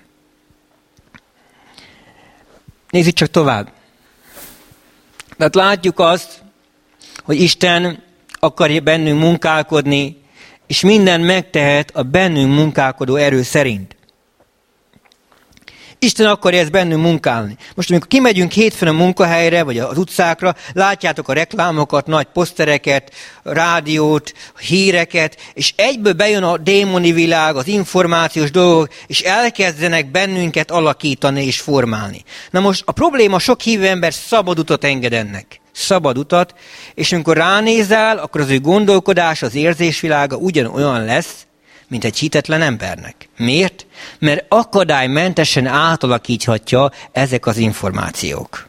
Nézzük csak tovább. Tehát látjuk azt, hogy Isten akarja bennünk munkálkodni, és minden megtehet a bennünk munkálkodó erő szerint. Isten akarja ezt bennünk munkálni. Most amikor kimegyünk hétfőn a munkahelyre, vagy az utcákra, látjátok a reklámokat, nagy posztereket, rádiót, híreket, és egyből bejön a démoni világ, az információs dolgok, és elkezdenek bennünket alakítani és formálni. Na most a probléma, sok hívő ember szabad utat enged ennek. Szabad utat, és amikor ránézel, akkor az ő gondolkodás, az érzésvilága ugyanolyan lesz, mint egy hitetlen embernek. Miért? Mert akadálymentesen átalakíthatja ezek az információk.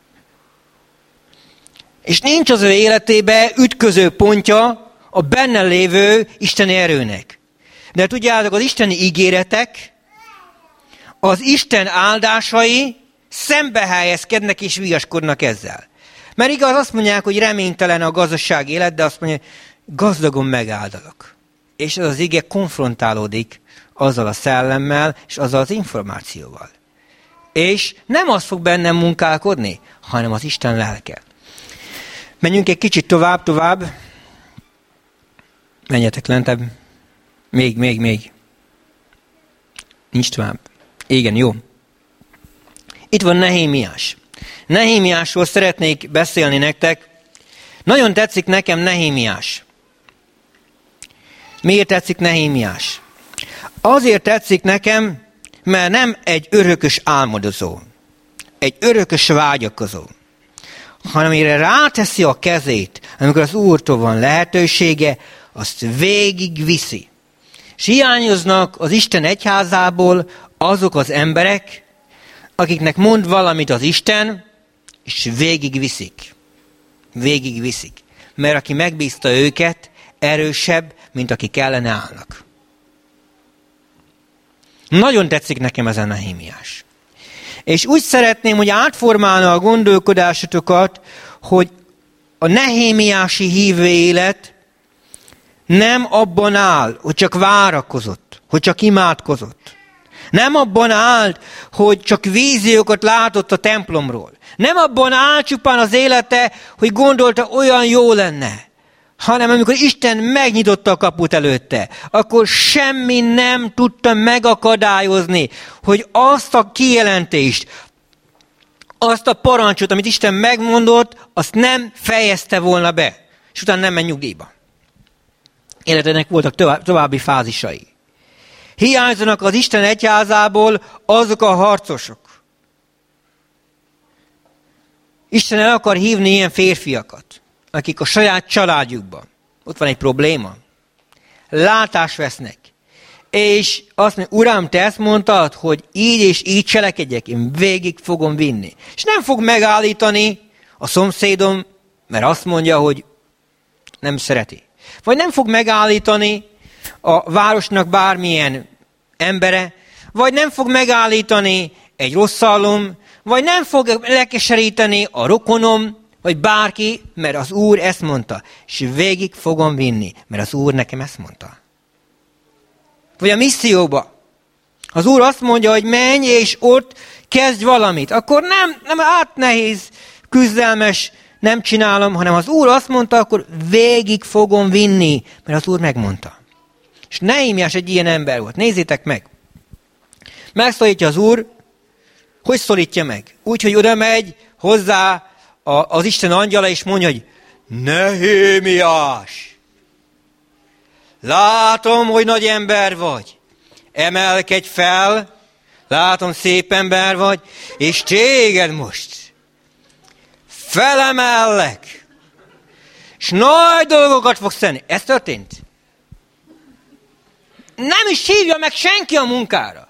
És nincs az ő életébe ütköző pontja a benne lévő isteni erőnek. De tudjátok, az isteni ígéretek, az Isten áldásai szembe helyezkednek és viaskodnak ezzel. Mert igaz, azt mondják, hogy reménytelen a gazdaság élet, de azt mondja, gazdagon megáldalak. És ez az ige konfrontálódik azzal a szellemmel, és azzal az információval. És nem az fog bennem munkálkodni, hanem az Isten lelke. Menjünk egy kicsit tovább. Menjetek lentebb. Még. Nincs tovább. Igen, jó. Itt van Nehémiás. Nehémiásról szeretnék beszélni nektek. Nagyon tetszik nekem Nehémiás. Miért tetszik Nehémiás? Azért tetszik nekem, mert nem egy örökös álmodozó, egy örökös vágyakozó, hanem amire ráteszi a kezét, amikor az Úrtól van lehetősége, azt végig viszi. És hiányoznak az Isten egyházából azok az emberek, akiknek mond valamit az Isten, és végig viszik. Mert aki megbízta őket, erősebb, mint akik ellene állnak. Nagyon tetszik nekem ez a Nehémiás. És úgy szeretném, hogy átformálna a gondolkodásotokat, hogy a nehémiási hívő élet nem abban áll, hogy csak várakozott, hogy csak imádkozott. Nem abban állt, hogy csak víziókat látott a templomról. Nem abban áll csupán az élete, hogy gondolta, olyan jó lenne. Hanem amikor Isten megnyitotta a kaput előtte, akkor semmi nem tudta megakadályozni, hogy azt a kijelentést, azt a parancsot, amit Isten megmondott, azt nem fejezte volna be, és utána nem ment nyugdíjba. Életének voltak további fázisai. Hiányzanak az Isten egyházából azok a harcosok. Isten el akar hívni ilyen férfiakat, akik a saját családjukban, ott van egy probléma, látást vesznek, és azt mondja, Uram, te ezt mondtad, hogy így és így cselekedjek, én végig fogom vinni. És nem fog megállítani a szomszédom, mert azt mondja, hogy nem szereti. Vagy nem fog megállítani a városnak bármilyen embere, vagy nem fog megállítani egy rossz szallom, vagy nem fog lekeseríteni a rokonom, vagy bárki, mert az Úr ezt mondta, és végig fogom vinni, mert az Úr nekem ezt mondta. Vagy a misszióba. Az Úr azt mondja, hogy menj, és ott kezdj valamit. Akkor nem nehéz, küzdelmes, nem csinálom, hanem az Úr azt mondta, akkor végig fogom vinni, mert az Úr megmondta. És Nehémiás egy ilyen ember volt. Nézzétek meg. Megszólítja az Úr, hogy szólítja meg? Úgy, hogy oda megy hozzá az Isten angyala, és mondja, hogy Nehémiás, látom, hogy nagy ember vagy. Emelkedj fel, látom, szép ember vagy, és téged most felemellek, és nagy dolgokat fogsz tenni. Ez történt. Nem is hívja meg senki a munkára.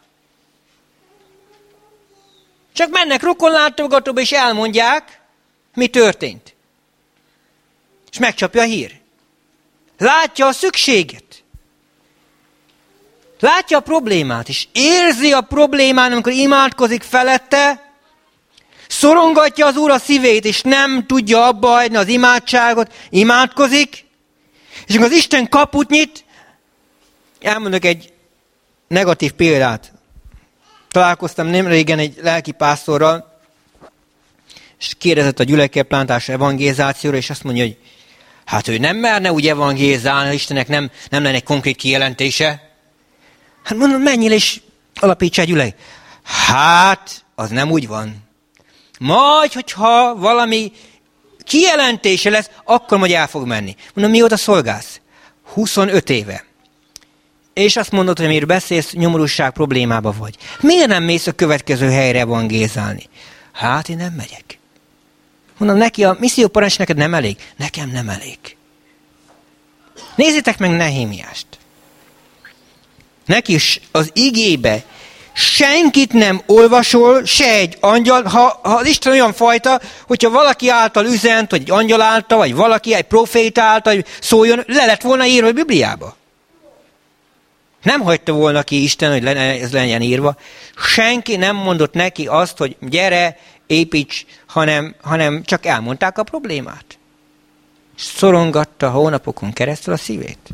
Csak mennek rokonlátogatóba, és elmondják, mi történt. És megcsapja a hír. Látja a szükséget. Látja a problémát, és érzi a problémát, amikor imádkozik felette, szorongatja az Úr a szívét, és nem tudja abba hagyni az imádságot, imádkozik, és amikor az Isten kaput nyit, elmondok egy negatív példát. Találkoztam nem régen egy lelkipásztorral, és kérdezett a gyülekezetplántás evangélizációra, és azt mondja, hogy hát ő nem merne úgy evangélizálni, Istennek nem lenne egy konkrét kijelentése. Hát mondom, menjél és alapíts egy gyülekezetet. Hát, az nem úgy van. Majd, hogyha valami kijelentése lesz, akkor majd el fog menni. Mondom, mióta szolgálsz? 25 éve. És azt mondod, hogy amiről beszélsz, nyomorúság problémába vagy. Miért nem mész a következő helyre evangézálni? Hát én nem megyek. Mondom, neki a misszióparancs neked nem elég? Nekem nem elég. Nézzétek meg Nehémiást. Neki is az igébe senkit nem olvasol, se egy angyal, ha az Isten olyan fajta, hogyha valaki által üzent, vagy egy angyal által, vagy valaki, egy proféta által szóljon, le lett volna írva a Bibliába. Nem hagyta volna ki Isten, hogy ez legyen írva. Senki nem mondott neki azt, hogy gyere, építs, hanem csak elmondták a problémát. Szorongatta hónapokon keresztül a szívét.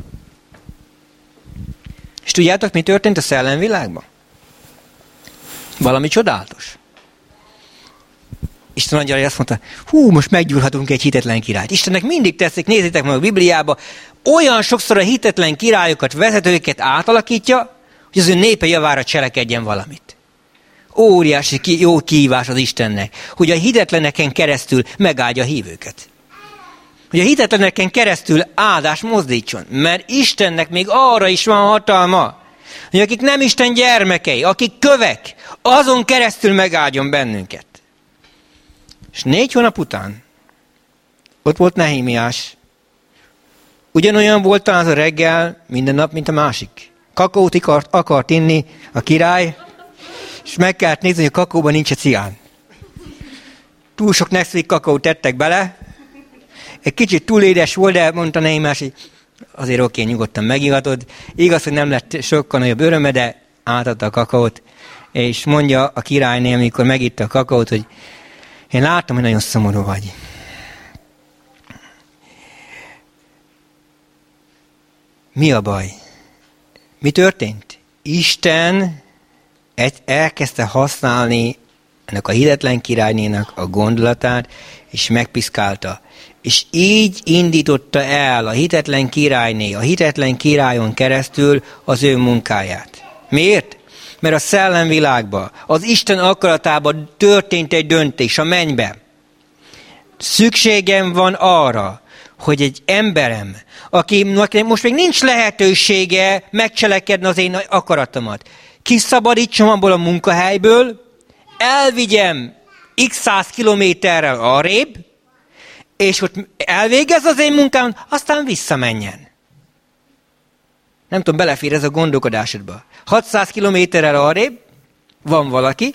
És tudjátok, mi történt a szellemvilágban? Valami csodálatos. Isten angyalai azt mondta, most meggyúrhatunk egy hitetlen királyt. Istennek mindig teszik, nézzétek meg a Bibliába, olyan sokszor a hitetlen királyokat, vezetőket átalakítja, hogy az ő népe javára cselekedjen valamit. Óriási jó kihívás az Istennek, hogy a hitetleneken keresztül megáldja a hívőket. Hogy a hitetleneken keresztül áldás mozdítson. Mert Istennek még arra is van hatalma, hogy akik nem Isten gyermekei, akik kövek, azon keresztül megáldjon bennünket. És 4 hónap után ott volt Nehémiás. Ugyanolyan volt talán az a reggel minden nap, mint a másik. Kakaót akart inni a király, és meg kellett nézni, hogy a kakaóban nincs a cián. Túl sok Nesquik kakaót tettek bele, egy kicsit túl édes volt, de mondta Nehémiás, hogy azért oké, nyugodtan megihatod. Igaz, hogy nem lett sokkal nagyobb öröme, de átadta a kakaót, és mondja a királyné, amikor megitta a kakaót, hogy én láttam, hogy nagyon szomorú vagy. Mi a baj? Mi történt? Isten elkezdte használni ennek a hitetlen királynénak a gondolatát, és megpiszkálta. És így indította el a hitetlen királyné, a hitetlen királyon keresztül az ő munkáját. Miért? Mert a szellemvilágban, az Isten akaratában történt egy döntés a mennybe. Szükségem van arra, hogy egy emberem, akinek most még nincs lehetősége megcselekedni az én akaratomat, kiszabadítsam abból a munkahelyből, elvigyem x 100 kilométerrel arrébb, és ott elvégez az én munkám, aztán visszamenjen. Nem tudom, belefér ez a gondolkodásodba. 600 kilométerrel arrébb van valaki,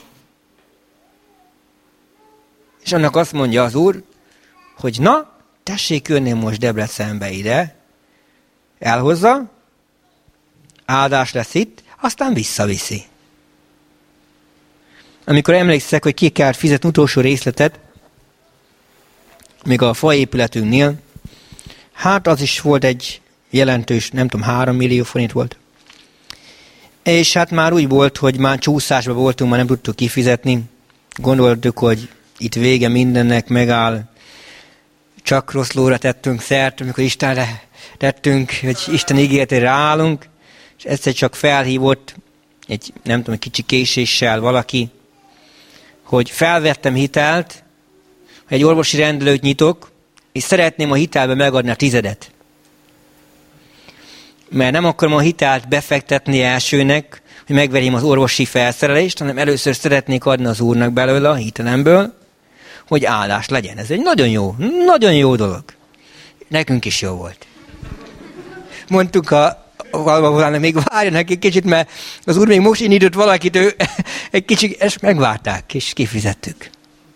és annak azt mondja az Úr, hogy na, tessék jönni most Debrecenbe ide, elhozza, áldás lesz itt, aztán visszaviszi. Amikor emlékszek, hogy ki kell fizetni utolsó részletet, még a faépületünknél, hát az is volt egy jelentős, nem tudom, 3 millió forint volt. És hát már úgy volt, hogy már csúszásban voltunk, már nem tudtuk kifizetni. Gondoltuk, hogy itt vége mindennek, megáll. Csak rossz lóra tettünk szert, amikor Istenre tettünk, hogy Isten ígéretére állunk, és egyszer csak felhívott egy, nem tudom, egy kicsi késéssel valaki, hogy felvettem hitelt, egy orvosi rendelőt nyitok, és szeretném a hitelbe megadni a 10. Mert nem akarom a hitelt befektetni elsőnek, hogy megverjem az orvosi felszerelést, hanem először szeretnék adni az Úrnak belőle a hitelemből, hogy áldás legyen. Ez egy nagyon jó dolog. Nekünk is jó volt. Mondtuk valahol, még várjanak egy kicsit, mert az Úr még most indított valakit, ő egy kicsit, ezt megvárták, és kifizettük.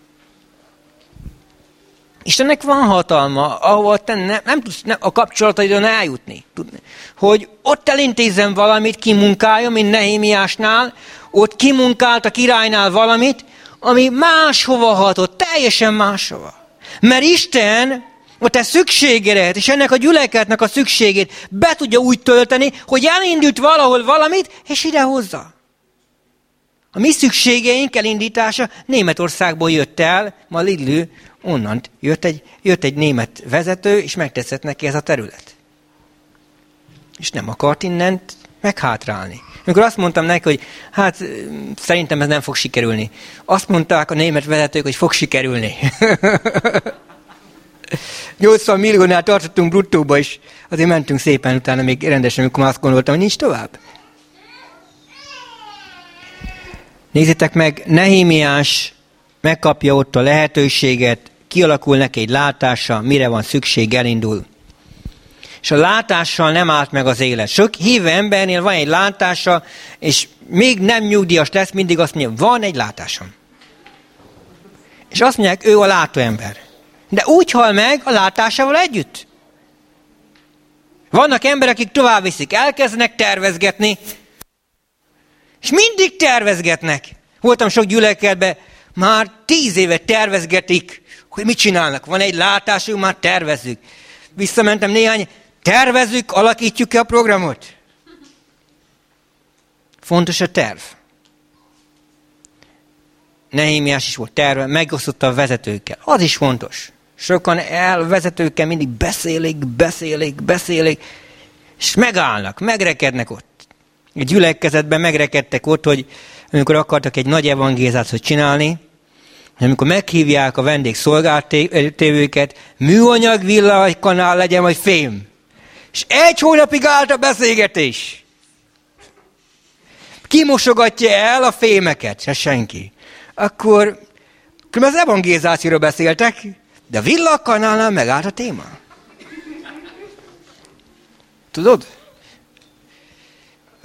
Istennek van hatalma, ahol te nem tudsz a kapcsolataidon eljutni. Hogy ott elintézzen valamit, kimunkálja, mint Nehémiásnál, ott kimunkált a királynál valamit, ami máshova hatott, teljesen máshova. Mert Isten a te szükségedet, és ennek a gyülekezetnek a szükségét be tudja úgy tölteni, hogy elindult valahol valamit, és idehozza. A mi szükségeink elindítása Németországból jött el, ma Lidl, onnan jött egy német vezető, és megtetszett neki ez a terület. És nem akart innen meghátrálni. Amikor azt mondtam neki, hogy hát szerintem ez nem fog sikerülni. Azt mondták a német vezetők, hogy fog sikerülni. 80 milliónál tartottunk bruttóba, és azért mentünk szépen utána még rendesen, amikor már azt gondoltam, hogy nincs tovább. Nézzétek meg, Nehémiás megkapja ott a lehetőséget, kialakul neki egy látása, mire van szükség, elindul. És a látással nem állt meg az élet. Sok hívő embernél van egy látása, és még nem nyugdíjas lesz, mindig azt mondja, van egy látásom. És azt mondják, ő a látóember. De úgy hal meg a látásával együtt. Vannak emberek, akik tovább viszik, elkezdenek tervezgetni, és mindig tervezgetnek. Voltam sok gyülekezetben, már 10 éve tervezgetik, hogy mit csinálnak. Van egy látásunk, már tervezzük. Visszamentem néhány, tervezzük, alakítjuk ki a programot. Fontos a terv. Nehémiás is volt terve, megosztotta a vezetőkkel. Az is fontos. Sokan vezetőkkel mindig beszélik, és megállnak, megrekednek ott. A gyülekezetben megrekedtek ott, hogy amikor akartak egy nagy evangélizációt csinálni, amikor meghívják a vendégszolgáltatókat, műanyag villanykanál legyen, vagy fém. És 1 hónapig állt a beszélgetés. Ki mosogatja el a fémeket? Se senki. Akkor az evangélizációról beszéltek, de a villanykanálnál megállt a téma. Tudod? A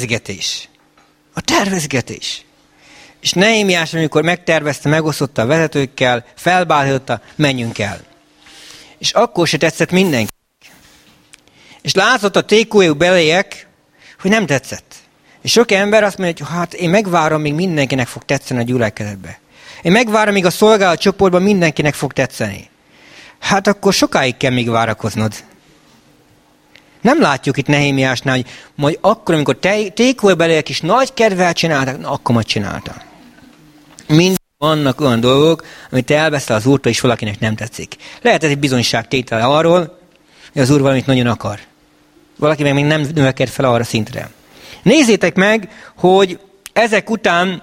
tervezgetés. És Nehémiás, amikor megtervezte, megosztotta a vezetőkkel, felbátorította, menjünk el. És akkor se tetszett mindenki. És látszott a tékójuk beléjek, hogy nem tetszett. És sok ember azt mondja, hogy hát én megvárom, míg mindenkinek fog tetszeni a gyülekezetbe. Én megvárom, míg a szolgálat csoportban mindenkinek fog tetszeni. Hát akkor sokáig kell még várakoznod. Nem látjuk itt Nehémiásnál, hogy majd akkor, amikor tékóbeléjek is nagy kedvel csináltak, na, akkor majd csinálta. Mind vannak olyan dolgok, amit te elveszel az Úrtól, és valakinek nem tetszik. Lehet ez egy bizonyságtétel arról, hogy az Úr valamit nagyon akar. Valaki meg még nem növelked fel arra szintre. Nézzétek meg, hogy ezek után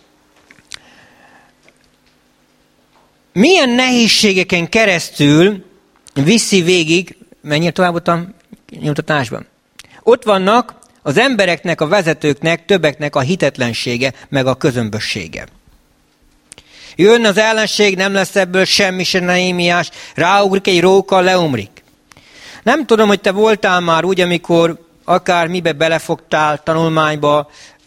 milyen nehézségeken keresztül viszi végig, menjél tovább ott a nyomtatásban. Ott vannak az embereknek, a vezetőknek, többeknek a hitetlensége, meg a közömbössége. Jön az ellenség, nem lesz ebből semmi se Nehémiás, ráugrik egy róka, leomlik. Nem tudom, hogy te voltál már úgy, amikor akár mibe belefogtál, tanulmányba,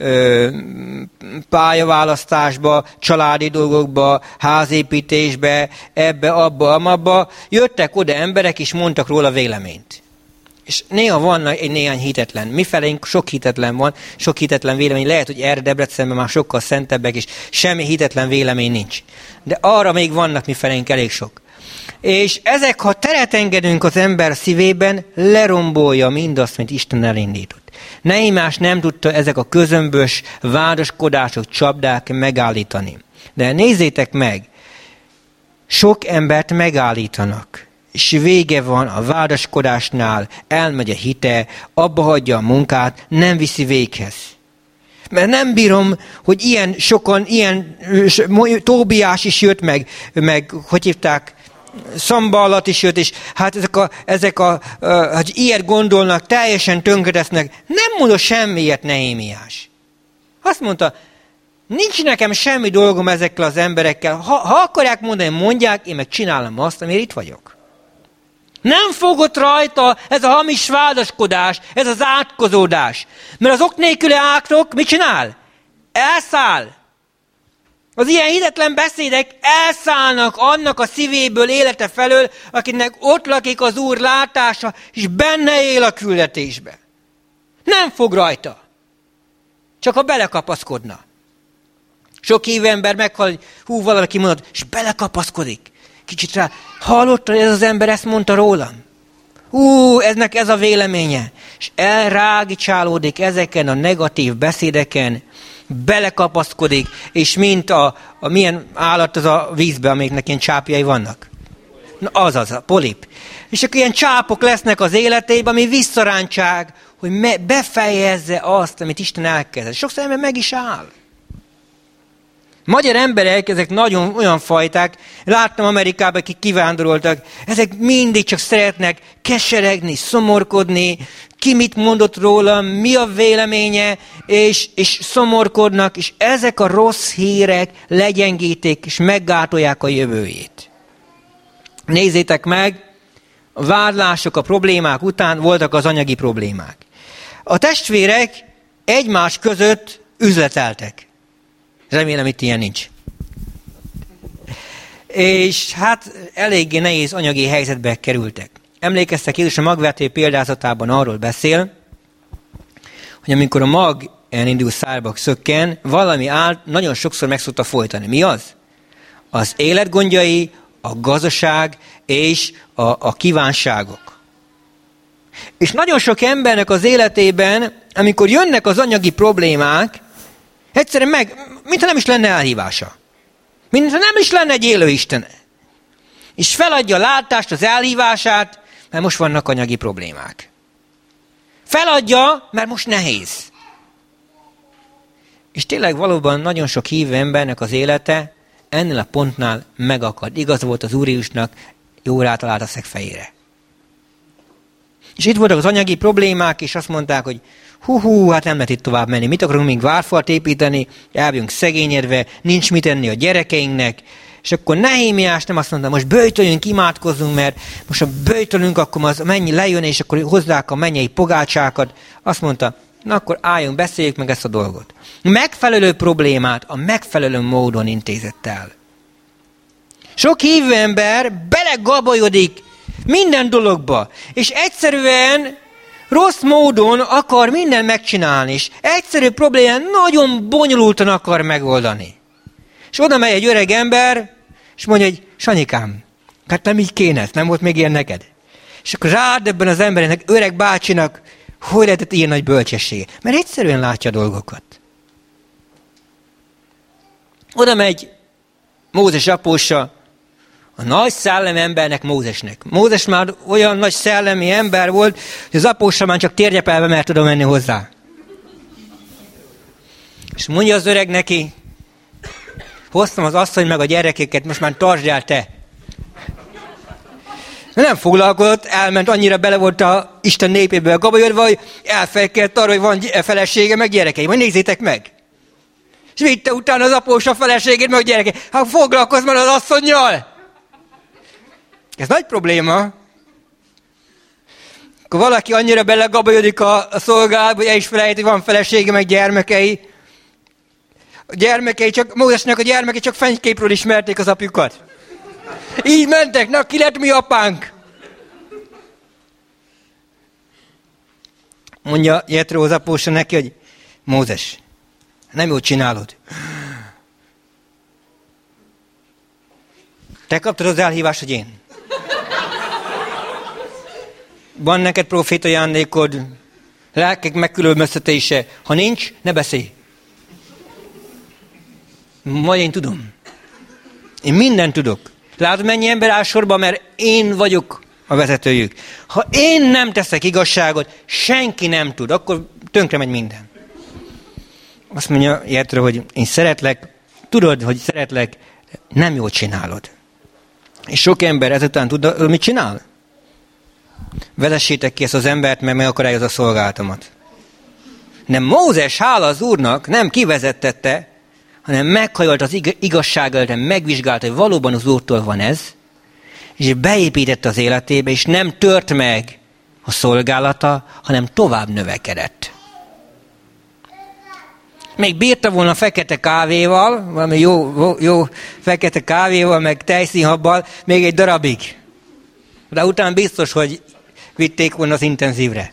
pályaválasztásba, családi dolgokba, házépítésbe, ebbe, abba, amabba. Jöttek oda emberek, és mondtak róla véleményt. És néha van egy néhány hitetlen. Mifelénk sok hitetlen van, sok hitetlen vélemény. Lehet, hogy erre Debrecenben már sokkal szentebbek, és semmi hitetlen vélemény nincs. De arra még vannak mifelénk elég sok. És ezek, ha teret engedünk az ember szívében, lerombolja mindazt, mint Isten elindított. Nehémiás nem tudta ezek a közömbös vádaskodások, csapdák megállítani. De nézzétek meg, sok embert megállítanak. És vége van a vádaskodásnál, elmegy a hite, abba hagyja a munkát, nem viszi véghez. Mert nem bírom, hogy ilyen sokan, Tóbiás is jött, meg hogy hívták, Szamballat is jött, és hát hogy ilyet gondolnak, teljesen tönkretesznek. Nem mondott semmiért Nehémiás. Azt mondta, nincs nekem semmi dolgom ezekkel az emberekkel. Ha akarják mondani, mondják, én meg csinálom azt, amire itt vagyok. Nem fogott rajta ez a hamis vádaskodás, ez az átkozódás. Mert az ok nélküli átok mit csinál? Elszáll. Az ilyen hitetlen beszédek elszállnak annak a szívéből, élete felől, akinek ott lakik az Úr látása, és benne él a küldetésbe. Nem fog rajta. Csak ha belekapaszkodna. Sok hívő ember meghal, hogy valaki mondott, és belekapaszkodik. Kicsit rá, hallottad, ez az ember ezt mondta rólam? Eznek ez a véleménye. És elrágicsálódik ezeken a negatív beszédeken, belekapaszkodik, és mint milyen állat az a vízbe, amiknek ilyen csápjai vannak. Na, azaz, a polip. És akkor ilyen csápok lesznek az életében, ami visszarántsák, hogy befejezze azt, amit Isten elkezdett. Sokszor ember meg is áll. Magyar emberek, ezek nagyon olyan fajták, láttam Amerikában, akik kivándoroltak, ezek mindig csak szeretnek keseregni, szomorkodni, ki mit mondott róla, mi a véleménye, és szomorkodnak, és ezek a rossz hírek legyengítik, és meggátolják a jövőjét. Nézzétek meg, a vádlások, a problémák után voltak az anyagi problémák. A testvérek egymás között üzleteltek. Remélem, itt ilyen nincs. És hát eléggé nehéz anyagi helyzetbe kerültek. Emlékeztek, Jézus a magvető példázatában arról beszél, hogy amikor a mag elindul szárba szökken, valami nagyon sokszor meg szokta folytani. Mi az? Az életgondjai, a gazdaság és a kívánságok. És nagyon sok embernek az életében, amikor jönnek az anyagi problémák, egyszerűen mintha nem is lenne elhívása. Mintha nem is lenne egy élő Isten. És feladja a látást, az elhívását, mert most vannak anyagi problémák. Feladja, mert most nehéz. És tényleg valóban nagyon sok hívő embernek az élete ennél a pontnál megakad. Igaz volt az Úr Jézusnak, jó rátalált a szegfejére. És itt voltak az anyagi problémák, és azt mondták, hogy hát nem lehet itt tovább menni. Mit akarunk még várfalt építeni, elvünk szegényedve, nincs mit enni a gyerekeinknek. És akkor Nehémiás nem azt mondta, most böjtöljünk, imádkozzunk, mert most ha böjtölünk, akkor az mennyi lejön, és akkor hozzák a mennyei pogácsákat. Azt mondta, na akkor álljunk, beszéljük meg ezt a dolgot. Megfelelő problémát a megfelelő módon intézett el. Sok hívő ember belegabajodik minden dologba, és egyszerűen rossz módon akar mindent megcsinálni, és egyszerű problémát nagyon bonyolultan akar megoldani. És oda megy egy öreg ember, és mondja, hogy Sanyikám, hát nem így kéne, nem volt még ilyen neked. És akkor rádöbben az embernek, öreg bácsinak, hogy lehetett ilyen nagy bölcsessége. Mert egyszerűen látja a dolgokat. Oda megy Mózes apósa, a nagy szellemi embernek, Mózesnek. Mózes már olyan nagy szellemi ember volt, hogy az apósa már csak térnyepelve mert oda menni hozzá. És mondja az öreg neki, hoztam az asszony meg a gyerekeket, most már tartsd el te. Nem foglalkozott, elment, annyira bele volt a Isten népéből gabajodva, hogy elfelkedt arra, hogy van felesége, meg gyerekei. Majd nézzétek meg. És vitte utána az apósa feleségét, meg a gyerekei. Hát foglalkozz már az asszonnyal! Ez nagy probléma. Akkor valaki annyira belegabajodik a szolgálatba, hogy el is felejt, hogy van felesége, meg gyermekei. A gyermekei csak, Mózesnek a gyermekei csak fenyképről ismerték az apjukat. Így mentek, na ki lett mi apánk? Mondja Jetró az apósa neki, hogy Mózes, nem jól csinálod. Te kaptad az elhívást, hogy én. Van neked proféta ajándékod, lelkek megkülönböztetése. Ha nincs, ne beszélj. Majd én tudom. Én mindent tudok. Látod, mennyi ember áll sorba, mert én vagyok a vezetőjük. Ha én nem teszek igazságot, senki nem tud, akkor tönkre megy minden. Azt mondja Jetro, hogy én szeretlek, tudod, hogy szeretlek, nem jól csinálod. És sok ember ezután tud, mit csinál? Vezessétek ki ezt az embert, mert megakadályozza a szolgálatomat. Nem Mózes, hála az Úrnak, nem kivezettette, hanem meghajolt az igazság előtt, megvizsgálta, hogy valóban az Úrtól van ez, és beépítette az életébe, és nem tört meg a szolgálata, hanem tovább növekedett. Még bírta volna fekete kávéval, valami jó fekete kávéval, meg tejszínhabbal, még egy darabig. De utána biztos, hogy vitték volna az intenzívre.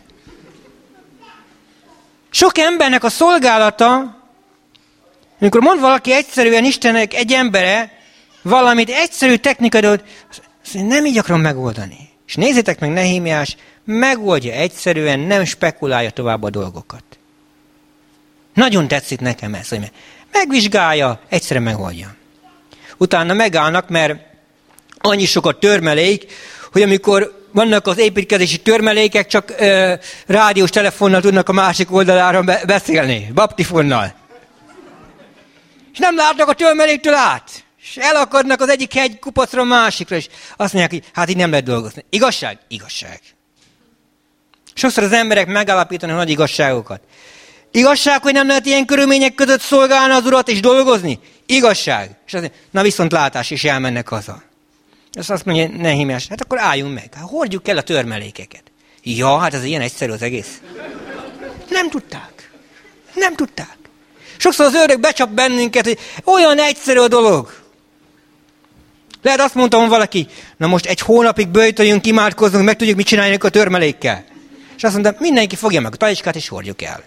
Sok embernek a szolgálata, amikor mond valaki egyszerűen Istennek egy embere valamit egyszerű technikát, azt nem így akarom megoldani. És nézzétek meg, Nehémiás megoldja egyszerűen, nem spekulálja tovább a dolgokat. Nagyon tetszik nekem ez, hogy megvizsgálja, egyszerűen megoldja. Utána megállnak, mert annyi sokat törmelék, hogy amikor vannak az építkezési törmelékek, csak rádiós telefonnal tudnak a másik oldalára beszélni, baptifonnal. És nem látnak a törmeléktől át. És elakadnak az egyik hegy kupacra a másikra, és azt mondják, hogy hát így nem lehet dolgozni. Igazság? Igazság. Sokszor az emberek megállapítanak nagy igazságokat. Igazság, hogy nem lehet ilyen körülmények között szolgálni az Urat és dolgozni? Igazság. És azt mondja, na viszontlátás, és elmennek haza. És azt mondja Nehémiás, hát akkor álljunk meg, hát hordjuk el a törmelékeket. Ja, hát ez ilyen egyszerű az egész. Nem tudták. Nem tudták. Sokszor az ördög becsap bennünket, hogy olyan egyszerű a dolog. Lehet azt mondtam valaki, na most egy hónapig böjtöljünk, imádkozzunk, meg tudjuk, mit csinálni a törmelékkel. És azt mondta, mindenki fogja meg a talicskát, és hordjuk el.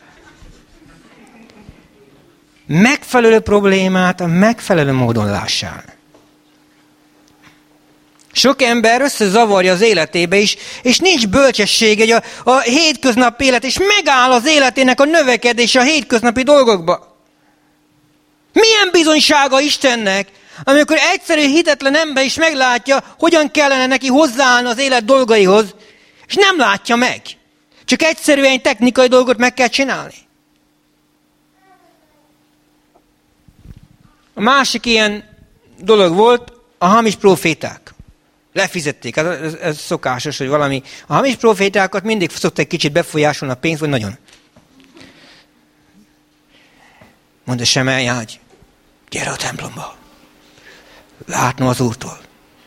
Megfelelő problémát a megfelelő módon lássál. Sok ember összezavarja az életébe is, és nincs bölcsesség, hogy a hétköznapi élet, és megáll az életének a növekedése a hétköznapi dolgokba. Milyen bizonysága Istennek, amikor egyszerű hitetlen ember is meglátja, hogyan kellene neki hozzáállni az élet dolgaihoz, és nem látja meg. Csak egyszerűen egy technikai dolgot meg kell csinálni. A másik ilyen dolog volt a hamis proféták. Lefizették. Ez szokásos, hogy valami. A hamis profétákat mindig szokták kicsit befolyásolni a pénzt, vagy nagyon. Mondta Semelja, hogy gyere a templomba. Látnom az Úrtól.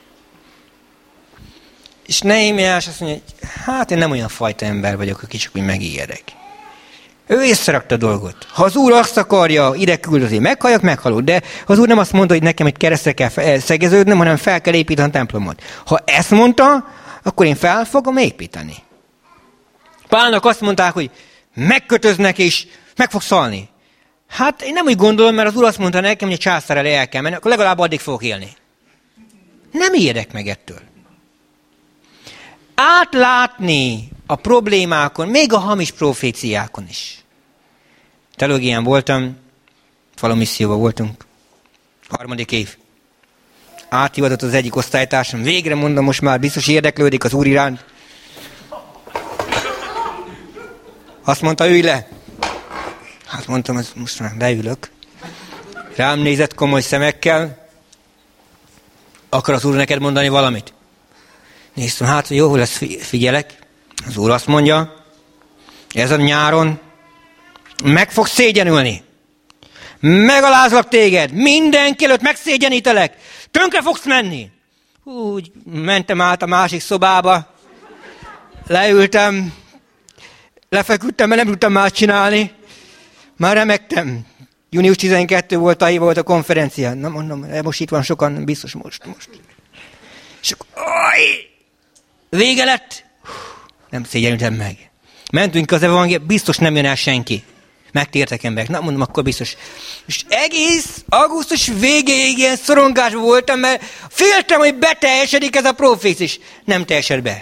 És Nehémiás azt mondja, hogy hát én nem olyan fajta ember vagyok, aki csak úgy megijedek. Ő észrerakta a dolgot. Ha az Úr azt akarja, ide küldözni, meghalljak, meghalok. De az Úr nem azt mondta, hogy nekem egy keresztre kell szegeződnöm, hanem fel kell építeni a templomot. Ha ezt mondta, akkor én fel fogom építeni. Pálnak azt mondták, hogy megkötöznek és meg fogsz halni. Hát én nem úgy gondolom, mert az Úr azt mondta nekem, hogy a császár elé el kell menni, akkor legalább addig fogok élni. Nem ijedek meg ettől. Átlátni a problémákon, még a hamis proféciákon is. Teológián voltam, falumisszióban voltunk, 3. év. Áthivatott az egyik osztálytársam, végre mondom, most már biztos érdeklődik az Úr iránt. Azt mondta, ülj le. Hát mondtam, most már leülök. Rám nézett komoly szemekkel. Akar az Úr neked mondani valamit? Néztem, hát jó lesz, figyelek. Az Úr azt mondja, ez a nyáron meg fogsz szégyenülni. Megalázlak téged, mindenki előtt megszégyenítelek. Tönkre fogsz menni. Úgy mentem át a másik szobába, leültem, lefeküdtem, mert nem tudtam más csinálni. Már remegtem. Június 12 volt a konferencia. Na mondom, most itt van sokan, biztos most. És akkor, vége lett. Nem szégyenültem meg. Mentünk az evangélium, biztos nem jön el senki. Megtértek emberek. Na mondom, akkor biztos. És egész augusztus végéig ilyen szorongásban voltam, mert féltem, hogy beteljesedik ez a profézis. Nem teljesed be.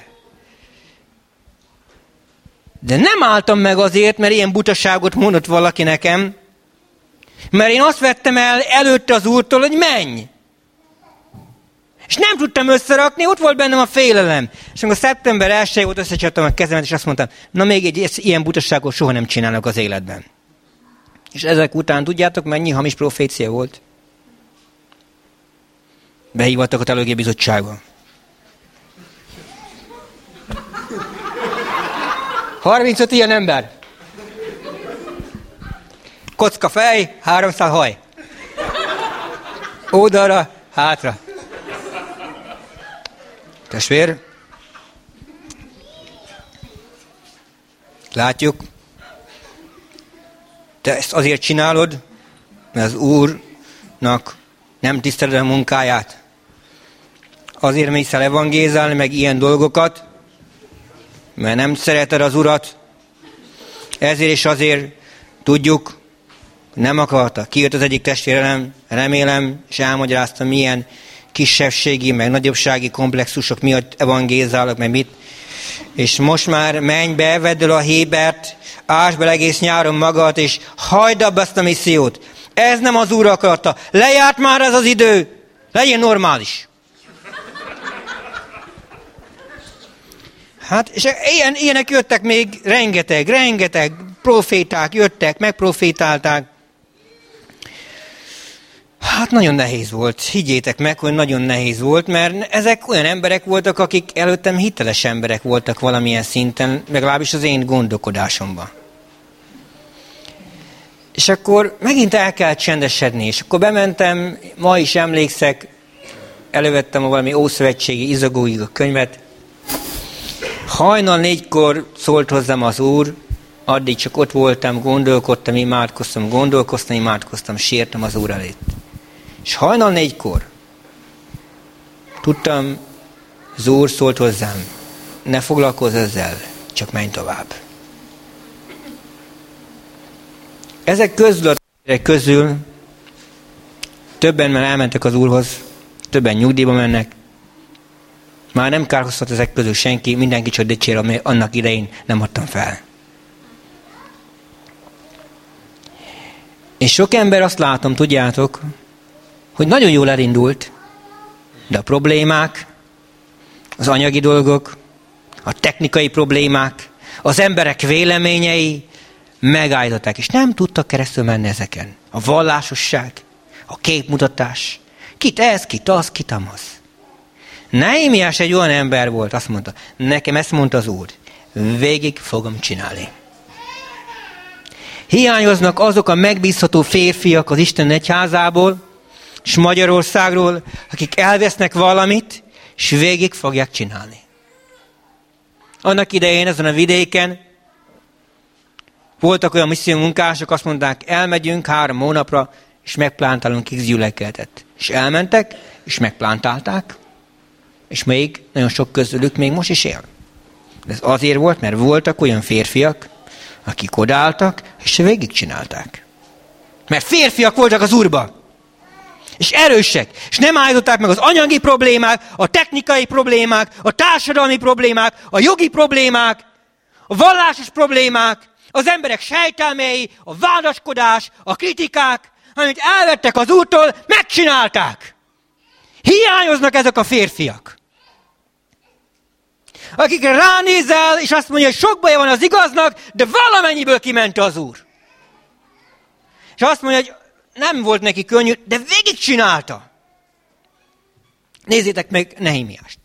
De nem álltam meg azért, mert ilyen butaságot mondott valaki nekem, mert én azt vettem el előtte az Úrtól, hogy menj. És nem tudtam összerakni, ott volt bennem a félelem. És amikor szeptember 1 volt, összecsaptam a kezemet, és azt mondtam, na még egy ilyen butaságot soha nem csinálnak az életben. És ezek után tudjátok, mennyi hamis profécia volt? Behívattak a teológiai bizottságba. 35 ilyen ember. Kocka fej, 300 haj. Oldalra, hátra. Testvér, látjuk, te ezt azért csinálod, mert az Úrnak nem tiszteled a munkáját. Azért mész el evangézálni, meg ilyen dolgokat, mert nem szereted az Urat. Ezért és azért tudjuk, nem akarta. Kijött az egyik testvérem, remélem, és elmagyarázta, milyen kisebbségi, meg nagyobbsági komplexusok miatt evangézálok, meg mit. És most már menj be, vedd el a Hébert, ásd bele egész nyáron magad, és hagyd abba ezt a missziót. Ez nem az Úr akarta. Lejárt már ez az idő. Legyen normális. Hát, és ilyenek jöttek még rengeteg proféták jöttek, megprofétálták. Hát nagyon nehéz volt, higgyétek meg, hogy nagyon nehéz volt, mert ezek olyan emberek voltak, akik előttem hiteles emberek voltak valamilyen szinten, legalábbis az én gondolkodásomban. És akkor megint el kell csendesedni, és akkor bementem, ma is emlékszek, elővettem a valami ószövetségi izagóiga könyvet. Hajnal 4-kor szólt hozzám az Úr, addig csak ott voltam, gondolkodtam, imádkoztam, sírtam az Úr előtt. És hajnal 4-kor tudtam, az Úr szólt hozzám, ne foglalkozz ezzel, csak menj tovább. Ezek közül többen már elmentek az Úrhoz, többen nyugdíjba mennek, már nem kárhoztat ezek közül senki, mindenki csak dicsér, ami annak idején nem adtam fel. És sok ember azt látom, tudjátok, hogy nagyon jól elindult, de a problémák, az anyagi dolgok, a technikai problémák, az emberek véleményei megállították, és nem tudtak keresztül menni ezeken. A vallásosság, a képmutatás, kit ez, kit az, kit amaz. Nehémiás egy olyan ember volt, azt mondta, nekem ezt mondta az Úr, végig fogom csinálni. Hiányoznak azok a megbízható férfiak az Isten egyházából, és Magyarországról, akik elvesznek valamit, és végig fogják csinálni. Annak idején ezen a vidéken voltak olyan misszió munkások, azt mondták, elmegyünk 3 hónapra, és megplántálunk X gyülekezetet. És elmentek, és megplántálták, és még nagyon sok közülük még most is él. De ez azért volt, mert voltak olyan férfiak, akik odaálltak, és végigcsinálták. Mert férfiak voltak az Úrba. És erősek. És nem állították meg az anyagi problémák, a technikai problémák, a társadalmi problémák, a jogi problémák, a vallásos problémák, az emberek sejtelmei, a vádaskodás, a kritikák, amit elvettek az Úrtól, megcsinálták. Hiányoznak ezek a férfiak. Akikre ránézel, és azt mondja, hogy sok baja van az igaznak, de valamennyiből kiment az Úr. És azt mondja, hogy nem volt neki könnyű, de végig csinálta. Nézzétek meg Nehémiást.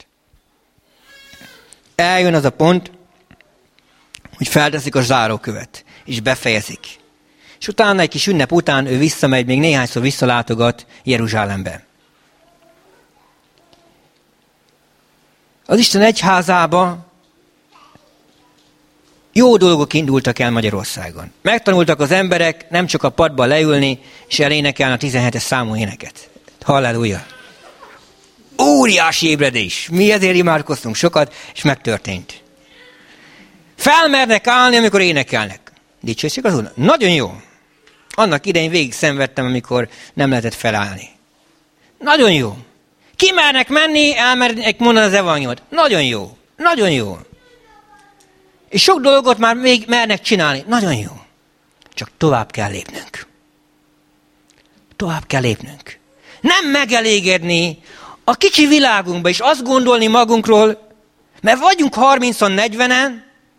Eljön az a pont, hogy felteszik a zárókövet, és befejezik. És utána egy kis ünnep után ő visszamegy, még néhányszor visszalátogat Jeruzsálembe. Az Isten egyházába jó dolgok indultak el Magyarországon. Megtanultak az emberek nem csak a padba leülni, és elénekelni a 17-es számú éneket. Halleluja! Óriási ébredés! Mi ezért imádkoztunk sokat, és megtörtént. Felmernek állni, amikor énekelnek. Dicsőség az Úrnak. Nagyon jó. Annak idején végig szenvedtem, amikor nem lehetett felállni. Nagyon jó. Kimernek menni, elmernek mondani az evangéliumot. Nagyon jó. Nagyon jó. És sok dolgot már még mernek csinálni. Nagyon jó. Csak tovább kell lépnünk. Tovább kell lépnünk. Nem megelégedni a kicsi világunkba, és azt gondolni magunkról, mert vagyunk 30-40-en,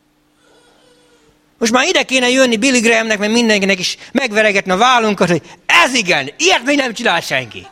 most már ide kéne jönni Billy Grahamnek, meg mindenkinek is megveregetni a vállunkat, hogy ez igen, ilyet még nem csinál senki.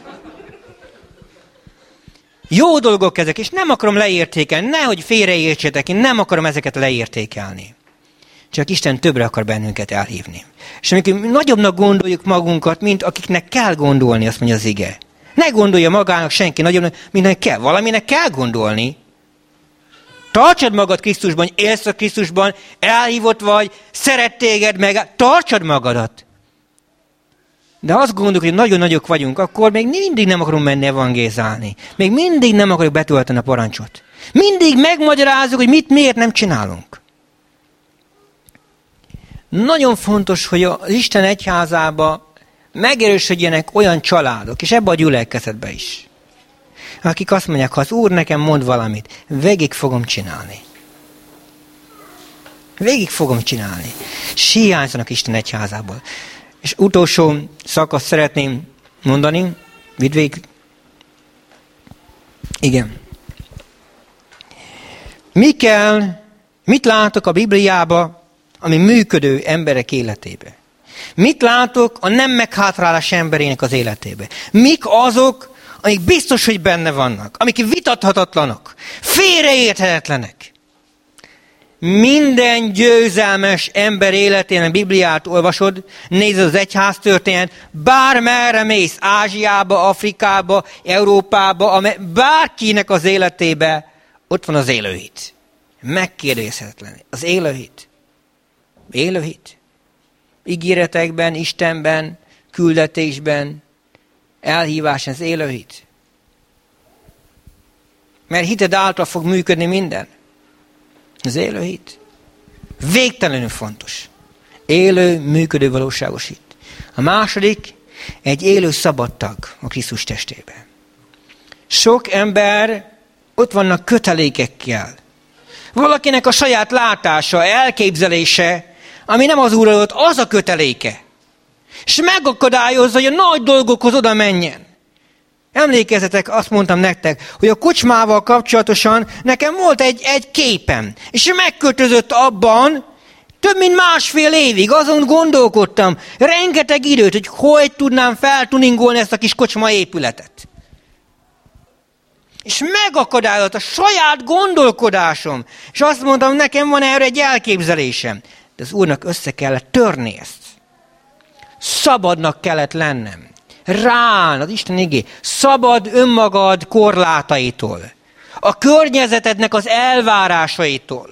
Jó dolgok ezek, és nem akarom leértékelni, nehogy félreértsétek, én nem akarom ezeket leértékelni. Csak Isten többre akar bennünket elhívni. És amikor nagyobbnak gondoljuk magunkat, mint akiknek kell gondolni, azt mondja az ige. Ne gondolja magának senki nagyobbnak, mint kell. Valaminek kell gondolni. Tartsad magad Krisztusban, élsz a Krisztusban, elhívott vagy, szeret téged meg, tartsad magadat. De azt gondoljuk, hogy nagyon nagyok vagyunk, akkor még mindig nem akarunk menni evangézálni. Még mindig nem akarjuk betölteni a parancsot. Mindig megmagyarázzuk, hogy miért nem csinálunk. Nagyon fontos, hogy az Isten egyházába megerősödjenek olyan családok, és ebbe a gyülekezetbe is, akik azt mondják, ha az Úr nekem mond valamit, végig fogom csinálni. Végig fogom csinálni. És hiányzanak Isten egyházából. És utolsó szakaszt szeretném mondani. Vidd végig. Igen. Mit látok a Bibliába, ami működő emberek életébe? Mit látok a nem meghátrálás emberének az életébe? Mik azok, amik biztos, hogy benne vannak, amik vitathatatlanok, félreérthetetlenek? Minden győzelmes ember életén a Bibliát olvasod, nézd az egyháztörténet, bármerre mész, Ázsiába, Afrikába, Európába, bárkinek az életébe, ott van az élőhit. Megkérdezhetetlen. Az élőhit. Élőhit. Ígéretekben, Istenben, küldetésben, elhívás, az élőhit. Mert hited által fog működni minden. Az élőhit. Végtelenül fontos. Élő, működő, valóságos hit. A második, egy élő szabadtag a Krisztus testében. Sok ember ott vannak kötelékekkel. Valakinek a saját látása, elképzelése, ami nem az Úr adott, az a köteléke. És megakadályozza, hogy a nagy dolgokhoz oda menjen. Emlékezzetek, azt mondtam nektek, hogy a kocsmával kapcsolatosan nekem volt egy képem, és megkötözött abban több mint másfél évig, azon gondolkodtam, rengeteg időt, hogy tudnám feltuningolni ezt a kis kocsma épületet. És megakadályozott a saját gondolkodásom, és azt mondtam, nekem van erre egy elképzelésem. De az Úrnak össze kellett törni ezt. Szabadnak kellett lennem. Rán, az Isten igé, szabad önmagad korlátaitól. A környezetednek az elvárásaitól.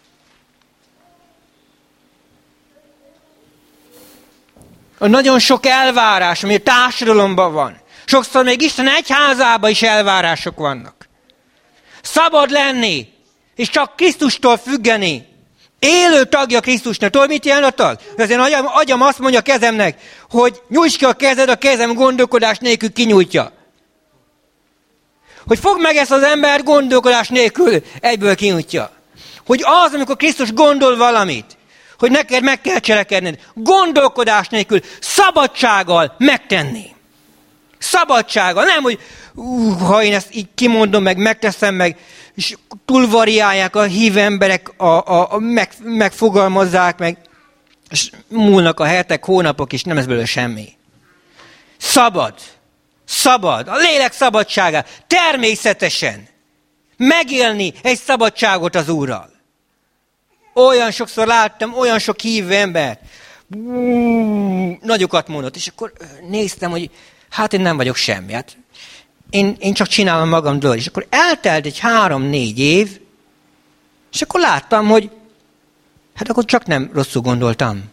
A nagyon sok elvárás, ami a társadalomban van. Sokszor még Isten egyházában is elvárások vannak. Szabad lenni, és csak Krisztustól függeni. Élő tagja Krisztusnak. Tudod, mit jelent a tag? Az én agyam azt mondja a kezemnek, hogy nyújts ki a kezed, a kezem gondolkodás nélkül kinyújtja. Hogy fogd meg ezt az ember gondolkodás nélkül, egyből kinyújtja. Hogy az, amikor Krisztus gondol valamit, hogy neked meg kell cselekedned, gondolkodás nélkül, szabadsággal megtenni. Szabadsággal. Nem, hogy ha én ezt így kimondom, megteszem, és túlvariálják a hív emberek, megfogalmazzák, és múlnak a hetek, hónapok, és nem ez belőle semmi. Szabad. Szabad. A lélek szabadsága. Természetesen. Megélni egy szabadságot az Úrral. Olyan sokszor láttam, olyan sok hívő embert. Nagyokat mondott, és akkor néztem, hogy hát én nem vagyok semmi. Hát én csak csinálom magam dolgot. És akkor eltelt egy 3-4 év, és akkor láttam, hogy hát akkor csak nem rosszul gondoltam.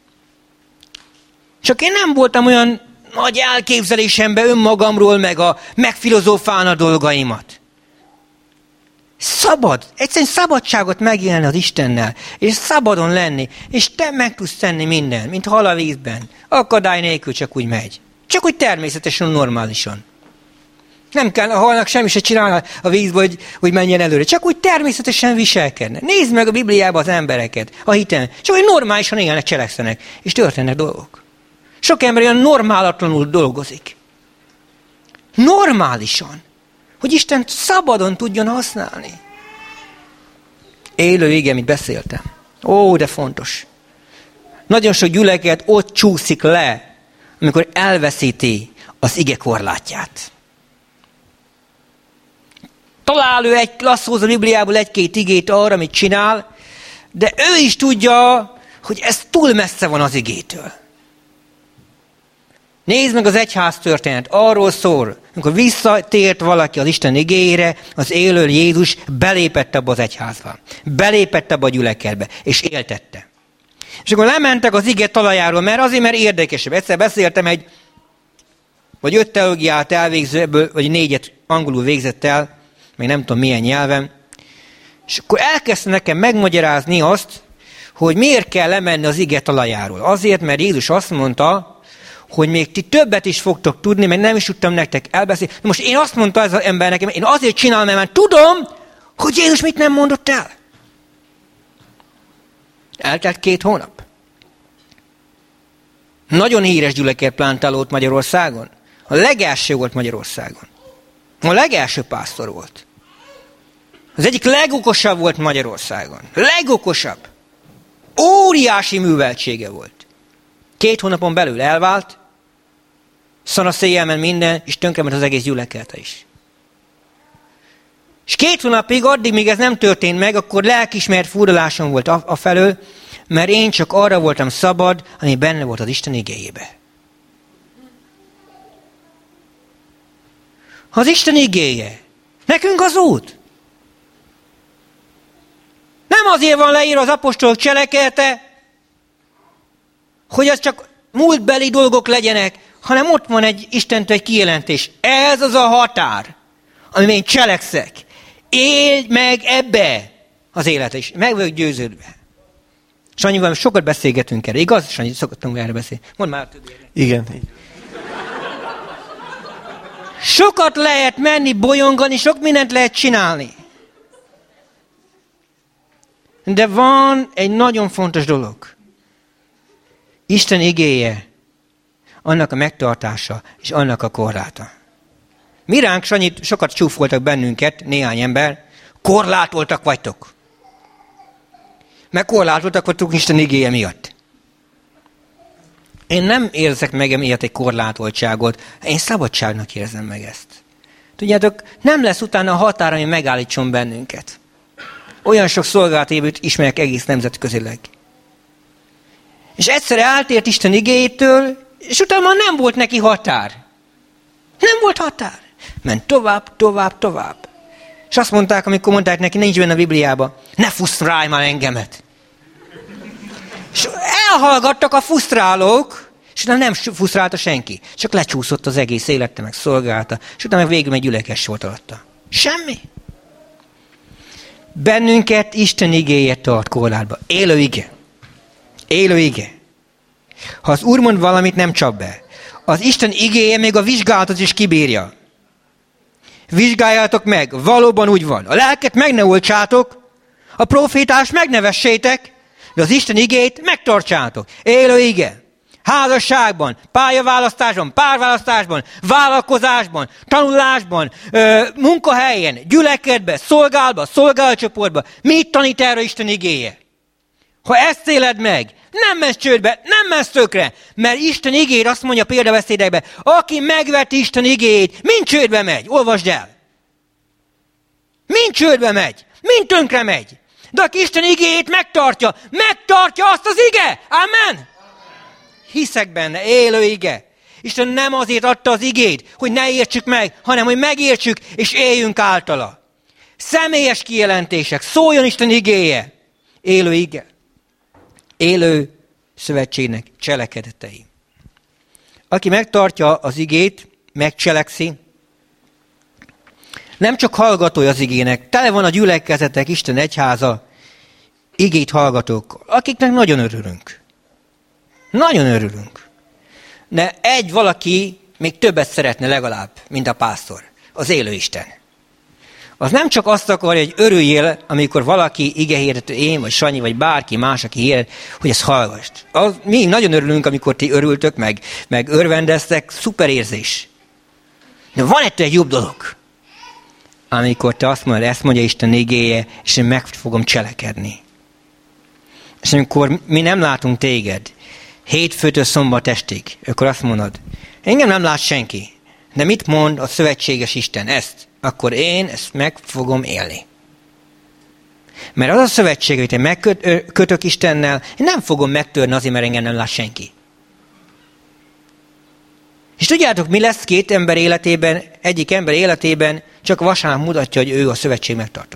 Csak én nem voltam olyan nagy elképzelésemben önmagamról, megfilozófálni a dolgaimat. Szabad, egyszerűen szabadságot megélni az Istennel, és szabadon lenni, és te meg tudsz tenni mindent, mint hal a vízben. Akadály nélkül csak úgy megy. Csak úgy természetesen, normálisan. Nem kell a halnak semmi se csinálni a vízbe, hogy menjen előre. Csak úgy természetesen viselkedne. Nézd meg a Bibliában az embereket, a hiten. Csak úgy normálisan élnek, cselekszenek, és történnek dolgok. Sok ember olyan normálatlanul dolgozik. Normálisan. Hogy Isten szabadon tudjon használni. Élő ige, amit beszéltem. Ó, de fontos. Nagyon sok gyülekezet ott csúszik le, amikor elveszíti az ige korlátját. Talál ő lasszóz a Bibliából 1-2 igét arra, amit csinál, de ő is tudja, hogy ez túl messze van az igétől. Nézd meg az egyház történet, arról szól, amikor visszatért valaki az Isten igéjére, az élő Jézus belépett abba az egyházba. Belépett abba a gyülekezetbe, és éltette. És akkor lementek az ige talajáról, mert érdekesebb. Egyszer beszéltem vagy 5 teológiát elvégző, vagy 4 angolul végzett el, még nem tudom milyen nyelven, és akkor elkezdte nekem megmagyarázni azt, hogy miért kell lemenni az ige talajáról. Azért, mert Jézus azt mondta, hogy még ti többet is fogtok tudni, mert nem is tudtam nektek elbeszélni. Most én azt mondta ez az ember nekem, én azért csinálom, mert tudom, hogy Jézus mit nem mondott el. Eltelt 2 hónap. Nagyon híres gyülekezet plántálót Magyarországon. A legelső volt Magyarországon. A legelső pásztor volt. Az egyik legokosabb volt Magyarországon. Legokosabb. Óriási műveltsége volt. 2 hónapon belül elvált, szanaszéjjel ment minden, és tönkrement az egész gyülekezete is. És 2 hónapig, addig, míg ez nem történt meg, akkor lelkiismeret furdalásom volt afelől, mert én csak arra voltam szabad, ami benne volt az Isten igéjébe. Az Isten igéje. Nekünk az út. Nem azért van leírva az apostolok cselekedete, hogy az csak múltbeli dolgok legyenek, hanem ott van Istentől egy kijelentés. Ez az a határ, amiben én cselekszek. Élj meg ebbe az életet is. Meg vagyok győződve. Sanyival sokat beszélgetünk erre. Igaz, Sanyi? Szokottunk erre beszélni. Mondd már többé. Igen. Sokat lehet menni, bolyongani, sok mindent lehet csinálni. De van egy nagyon fontos dolog. Isten igéje, annak a megtartása és annak a korláta. Mi ránk, Sanyit, sokat csúfoltak bennünket, néhány ember, korlátoltak vagytok. Meg korlátoltak vagytok Isten igéje miatt. Én nem érzek meg emiatt egy korlátoltságot, én szabadságnak érzem meg ezt. Tudjátok, nem lesz utána a határ, ami megállítson bennünket. Olyan sok szolgálatévőt ismerek egész nemzetközileg. És egyszerre eltért Isten igéjétől, és utána nem volt neki határ. Nem volt határ. Ment tovább, tovább, tovább. És azt mondták, amikor mondták neki, nincs benne a Bibliában, ne fusztrálj már engemet. És elhallgattak a fusztrálók, és utána nem fusztrálta senki. Csak lecsúszott az egész élete, meg szolgálta, és utána meg végül egy gyülekezet volt alatta. Semmi. Bennünket Isten igéje tart korlátba. Élő ige. Élő ige. Ha az Úr mond valamit, nem csap be. Az Isten igéje még a vizsgálatot is kibírja. Vizsgáljátok meg, valóban úgy van. A lelket meg ne oltsátok, a profétást megnevessétek, de az Isten igéjét megtartsátok. Élő ige. Házasságban, pályaválasztásban, párválasztásban, vállalkozásban, tanulásban, munkahelyen, gyülekezetben, szolgálatban, szolgálatcsoportban. Mit tanít erről Isten igéje? Ha ezt éled meg, nem mensz csődbe, nem mensz tökre, mert Isten igéje azt mondja példabeszédekben, aki megveti Isten igéjét, mind csődbe megy. Olvasd el. Mind csődbe megy, mind tönkre megy. De aki Isten igéjét megtartja azt az ige. Amen. Hiszek benne, élő ige. Isten nem azért adta az igét, hogy ne értsük meg, hanem hogy megértsük és éljünk általa. Személyes kijelentések, szóljon Isten igéje. Élő ige. Élő szövetségnek cselekedetei. Aki megtartja az igét, megcselekszi, nem csak hallgatója az igének, tele van a gyülekezetek, Isten egyháza, igét hallgatókkal, akiknek nagyon örülünk. Nagyon örülünk. De valaki még többet szeretne legalább, mint a pásztor. Az élő Isten. Az nem csak azt akarja, hogy örüljél, amikor valaki igehirdető, én, vagy Sanyi, vagy bárki más, aki hirdet, hogy ezt hallgassd. Mi nagyon örülünk, amikor ti örültök, meg örvendeztek, szuper érzés. De van egy jobb dolog. Amikor te azt mondod, ezt mondja Isten igéje, és én meg fogom cselekedni. És amikor mi nem látunk téged, hétfőtől szombat estig, akkor azt mondod, engem nem lát senki, de mit mond a szövetséges Isten? Ezt. Akkor én ezt meg fogom élni. Mert az a szövetség, hogy én megkötök Istennel, én nem fogom megtörni azért, mert engem nem lát senki. És tudjátok, mi lesz két ember életében, egyik ember életében csak vasárnap mutatja, hogy ő a szövetség megtartó.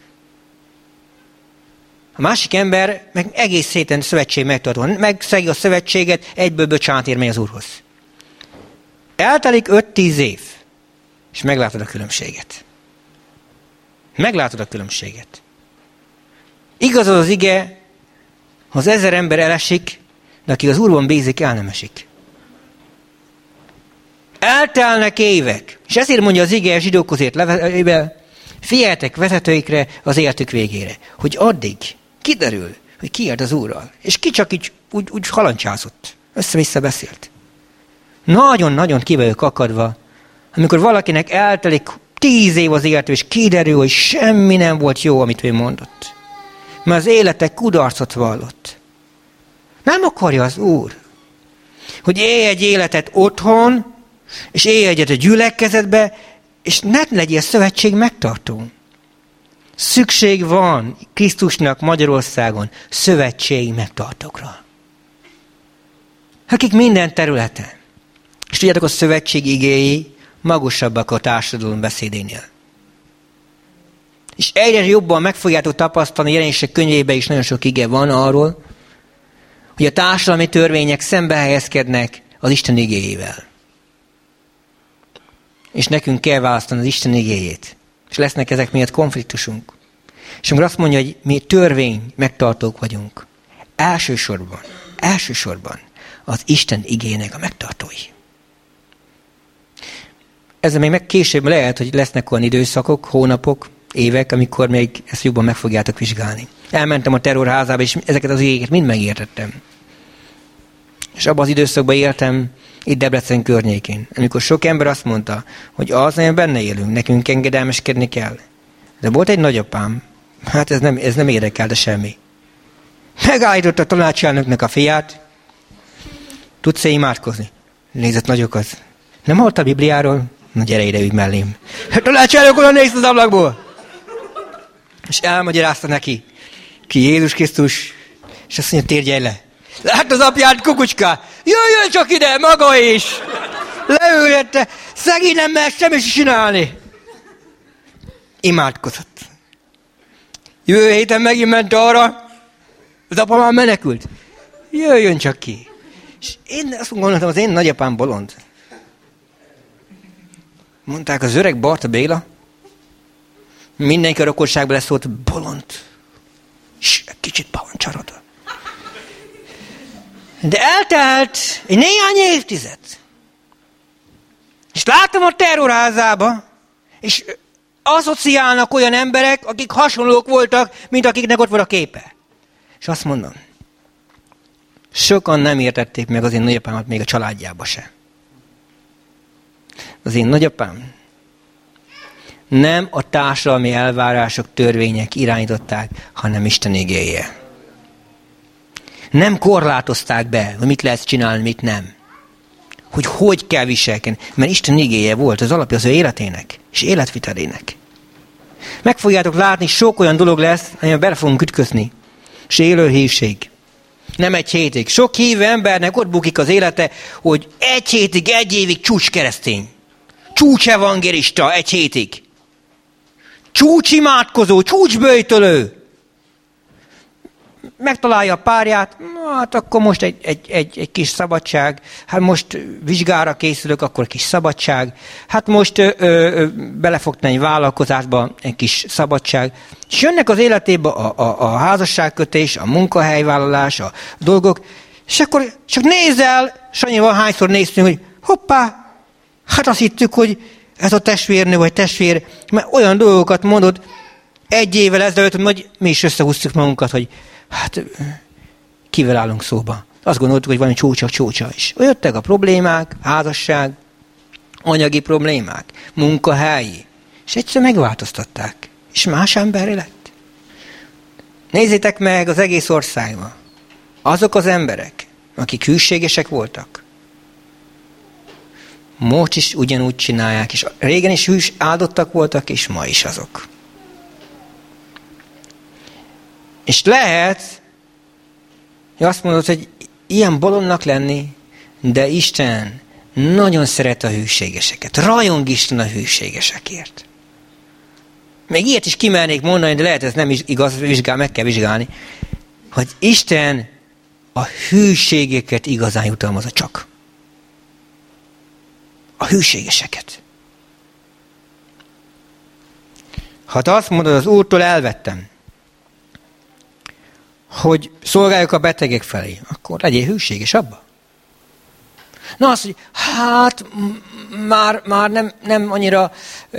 A másik ember meg egész héten szövetség megtartó. Megszegi a szövetséget, egyből bocsánat ér megy az Úrhoz. Eltelik 5-10 év, és meglátod a különbséget. Meglátod a különbséget. Igaz az ige, ha az 1000 ember elesik, de aki az Úrban bízik, el nem esik. Eltelnek évek, és ezért mondja az ige a zsidókhoz írt levelében, figyeljetek vezetőikre az életük végére, hogy addig kiderül, hogy ki járt az Úrral, és ki csak így úgy halancsázott, össze-vissza beszélt. Nagyon-nagyon ki vagyok akadva, amikor valakinek eltelik 10 év az élető, és kiderül, hogy semmi nem volt jó, amit ő mondott. Mert az élete kudarcot vallott. Nem akarja az Úr, hogy élj egy életet otthon, és élj egyet a gyülekezetbe, és ne legyél szövetség megtartó. Szükség van Krisztusnak Magyarországon szövetségi megtartókra. Akik minden területen. És tudjátok, a szövetség igéi magasabbak a társadalom beszédénél. És egyre jobban meg fogjátok tapasztalni, Jelenések könyvében is nagyon sok ige van arról, hogy a társadalmi törvények szembe helyezkednek az Isten igéjével. És nekünk kell választani az Isten igéjét. És lesznek ezek miatt konfliktusunk. És amikor azt mondja, hogy mi törvény megtartók vagyunk, elsősorban az Isten igének a megtartói. Ezzel még később lehet, hogy lesznek olyan időszakok, hónapok, évek, amikor még ezt jobban meg fogjátok vizsgálni. Elmentem a terrorházába, és ezeket az igéket mind megértettem. És abban az időszakban éltem itt Debrecen környékén, amikor sok ember azt mondta, hogy az, nagyon benne élünk, nekünk engedelmeskedni kell. De volt egy nagyapám, hát ez nem érdekelte semmi. Megállította a tanácselnöknek a fiát, tudsz-e imádkozni? Nézett nagyokat. Nem hallottál a Bibliáról? Na gyere ide, ügy mellém. Tanácselnök oda nézd az ablakból! És elmagyarázta neki, ki Jézus Krisztus, és azt mondja, térjelj le. Lát az apját, kukucská! Jöjjön csak ide, maga is! Leüljette, szegény nem mer semmit csinálni. Imádkozott. Jövő héten megint ment arra, az apa már menekült. Jöjjön csak ki. És én azt gondoltam, az én nagyapám bolond. Mondták, az öreg Barta Béla, mindenki a rokonságban leszólt, bolond. És kicsit pavancsarod. De eltelt egy néhány évtized. És láttam a terrorházába, és asszociálnak olyan emberek, akik hasonlók voltak, mint akiknek ott volt a képe. És azt mondom, sokan nem értették meg az én nagyapámat még a családjába se. Az én nagyapám nem a társadalmi elvárások, törvények irányították, hanem Isten igéje. Nem korlátozták be, hogy mit lehet csinálni, mit nem. Hogy kell viselkedni. Mert Isten igéje volt az alapja az ő életének és életvitelének. Meg fogjátok látni, sok olyan dolog lesz, amiben bele fogunk ütközni. És élő hívség. Nem egy hétig. Sok hívő embernek ott bukik az élete, hogy egy hétig, egy évig csúcs keresztény. Csúcs evangélista egy hétig. Csúcs imádkozó, csúcs böjtölő. Megtalálja a párját, hát akkor most egy kis szabadság, hát most vizsgára készülök, akkor kis szabadság, hát most bele fog tenni egy vállalkozásba, egy kis szabadság. És jönnek az életébe a házasságkötés, a munkahelyvállalás, a dolgok, és akkor csak nézel, Sanyival hányszor néztünk, hogy hoppá, hát azt hittük, hogy ez a testvérnő vagy testvér, mert olyan dolgokat mondod egy évvel ezelőtt, hogy mi is összehúztuk magunkat, hogy hát kivel állunk szóba. Azt gondoltuk, hogy valami csúcsa is. Jöttek a problémák, házasság, anyagi problémák, munkahelyi, és egyszer megváltoztatták. És más emberi lett. Nézzétek meg az egész országban. Azok az emberek, akik hűségesek voltak, most is ugyanúgy csinálják, és régen is hűs áldottak voltak, és ma is azok. És lehet, hogy azt mondod, hogy ilyen bolondnak lenni, de Isten nagyon szeret a hűségeseket. Rajong Isten a hűségesekért. Még ilyet is kimernék mondani, de lehet ez nem is igaz, meg kell vizsgálni, hogy Isten a hűségeket igazán jutalmazza csak. A hűségeseket. Ha te azt mondod, az Úrtól elvettem, hogy szolgáljuk a betegek felé, akkor legyél hűséges abba. Na azt, hogy hát már nem annyira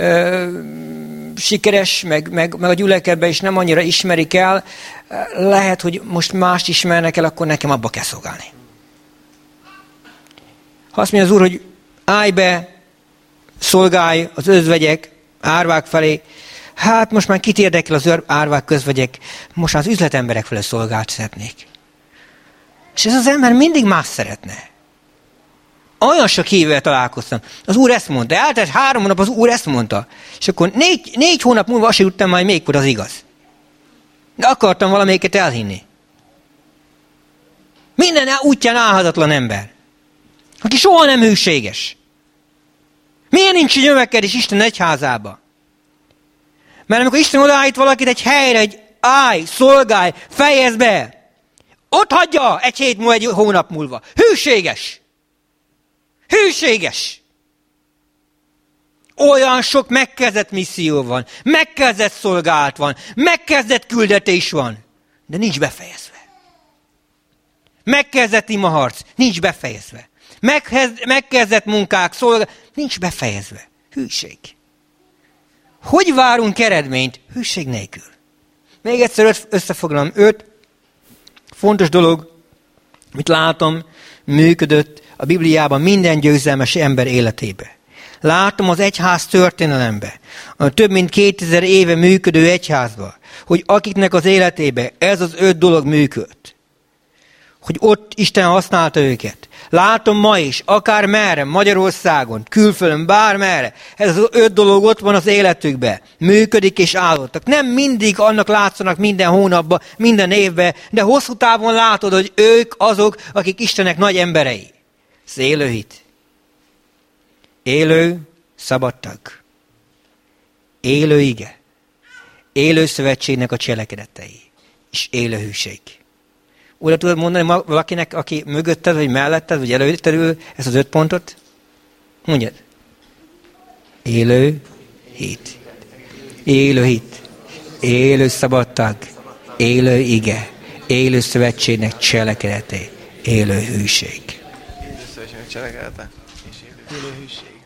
sikeres, meg a gyülekezetben is nem annyira ismerik el, lehet, hogy most mást ismernek el, akkor nekem abba kell szolgálni. Ha azt mondja az Úr, hogy állj be, szolgálj az özvegyek árvák felé. Hát most már kit érdekel az árvák közvegyek, most már az üzletemberek felé szolgált szeretnék. És ez az ember mindig más szeretne. Olyan sok hívővel találkoztam. Az Úr ezt mondta. Eltelt 3 hónap, az Úr ezt mondta. És akkor 4 hónap múlva azt jutottam majd mégkor az igaz. De akartam valamelyiket elhinni. Minden útján állhatatlan ember. Aki soha nem hűséges. Miért nincs növekedés Isten egyházába? Mert amikor Isten odaállít valakit egy helyre, egy állj, szolgálj, fejezd be, ott hagyja 1 hét múlva, 1 hónap múlva. Hűséges. Hűséges. Olyan sok megkezdett misszió van, megkezdett szolgálat van, megkezdett küldetés van, de nincs befejezve. Megkezdett imaharc, nincs befejezve. Megkezdett munkák, nincs befejezve. Hűség. Hogy várunk eredményt? Hűség nélkül. Még egyszer összefoglalom 5 fontos dolog, amit látom, működött a Bibliában minden győzelmes ember életébe. Látom az egyház történelembe, a több mint 2000 éve működő egyházba, hogy akiknek az életébe ez az 5 dolog működt. Hogy ott Isten használta őket. Látom ma is, akár merre, Magyarországon, külföldön, bármerre, ez az 5 dolog ott van az életükben. Működik és állottak. Nem mindig annak látszanak minden hónapban, minden évben, de hosszú távon látod, hogy ők azok, akik Istennek nagy emberei. Ez élő hit. Élő szabadtag. Élő ige. Élő szövetségnek a cselekedetei. És élő hűség. Oda tudod mondani valakinek, aki mögötted, vagy melletted, vagy előtted ül ezt az 5 pontot? Mondjad. Élő hit. Élő hit. Élő szabadság. Élő ige. Élő szövetségnek cselekedete. Élő hűség. Élő szövetségnek cselekedete. És élő hűség.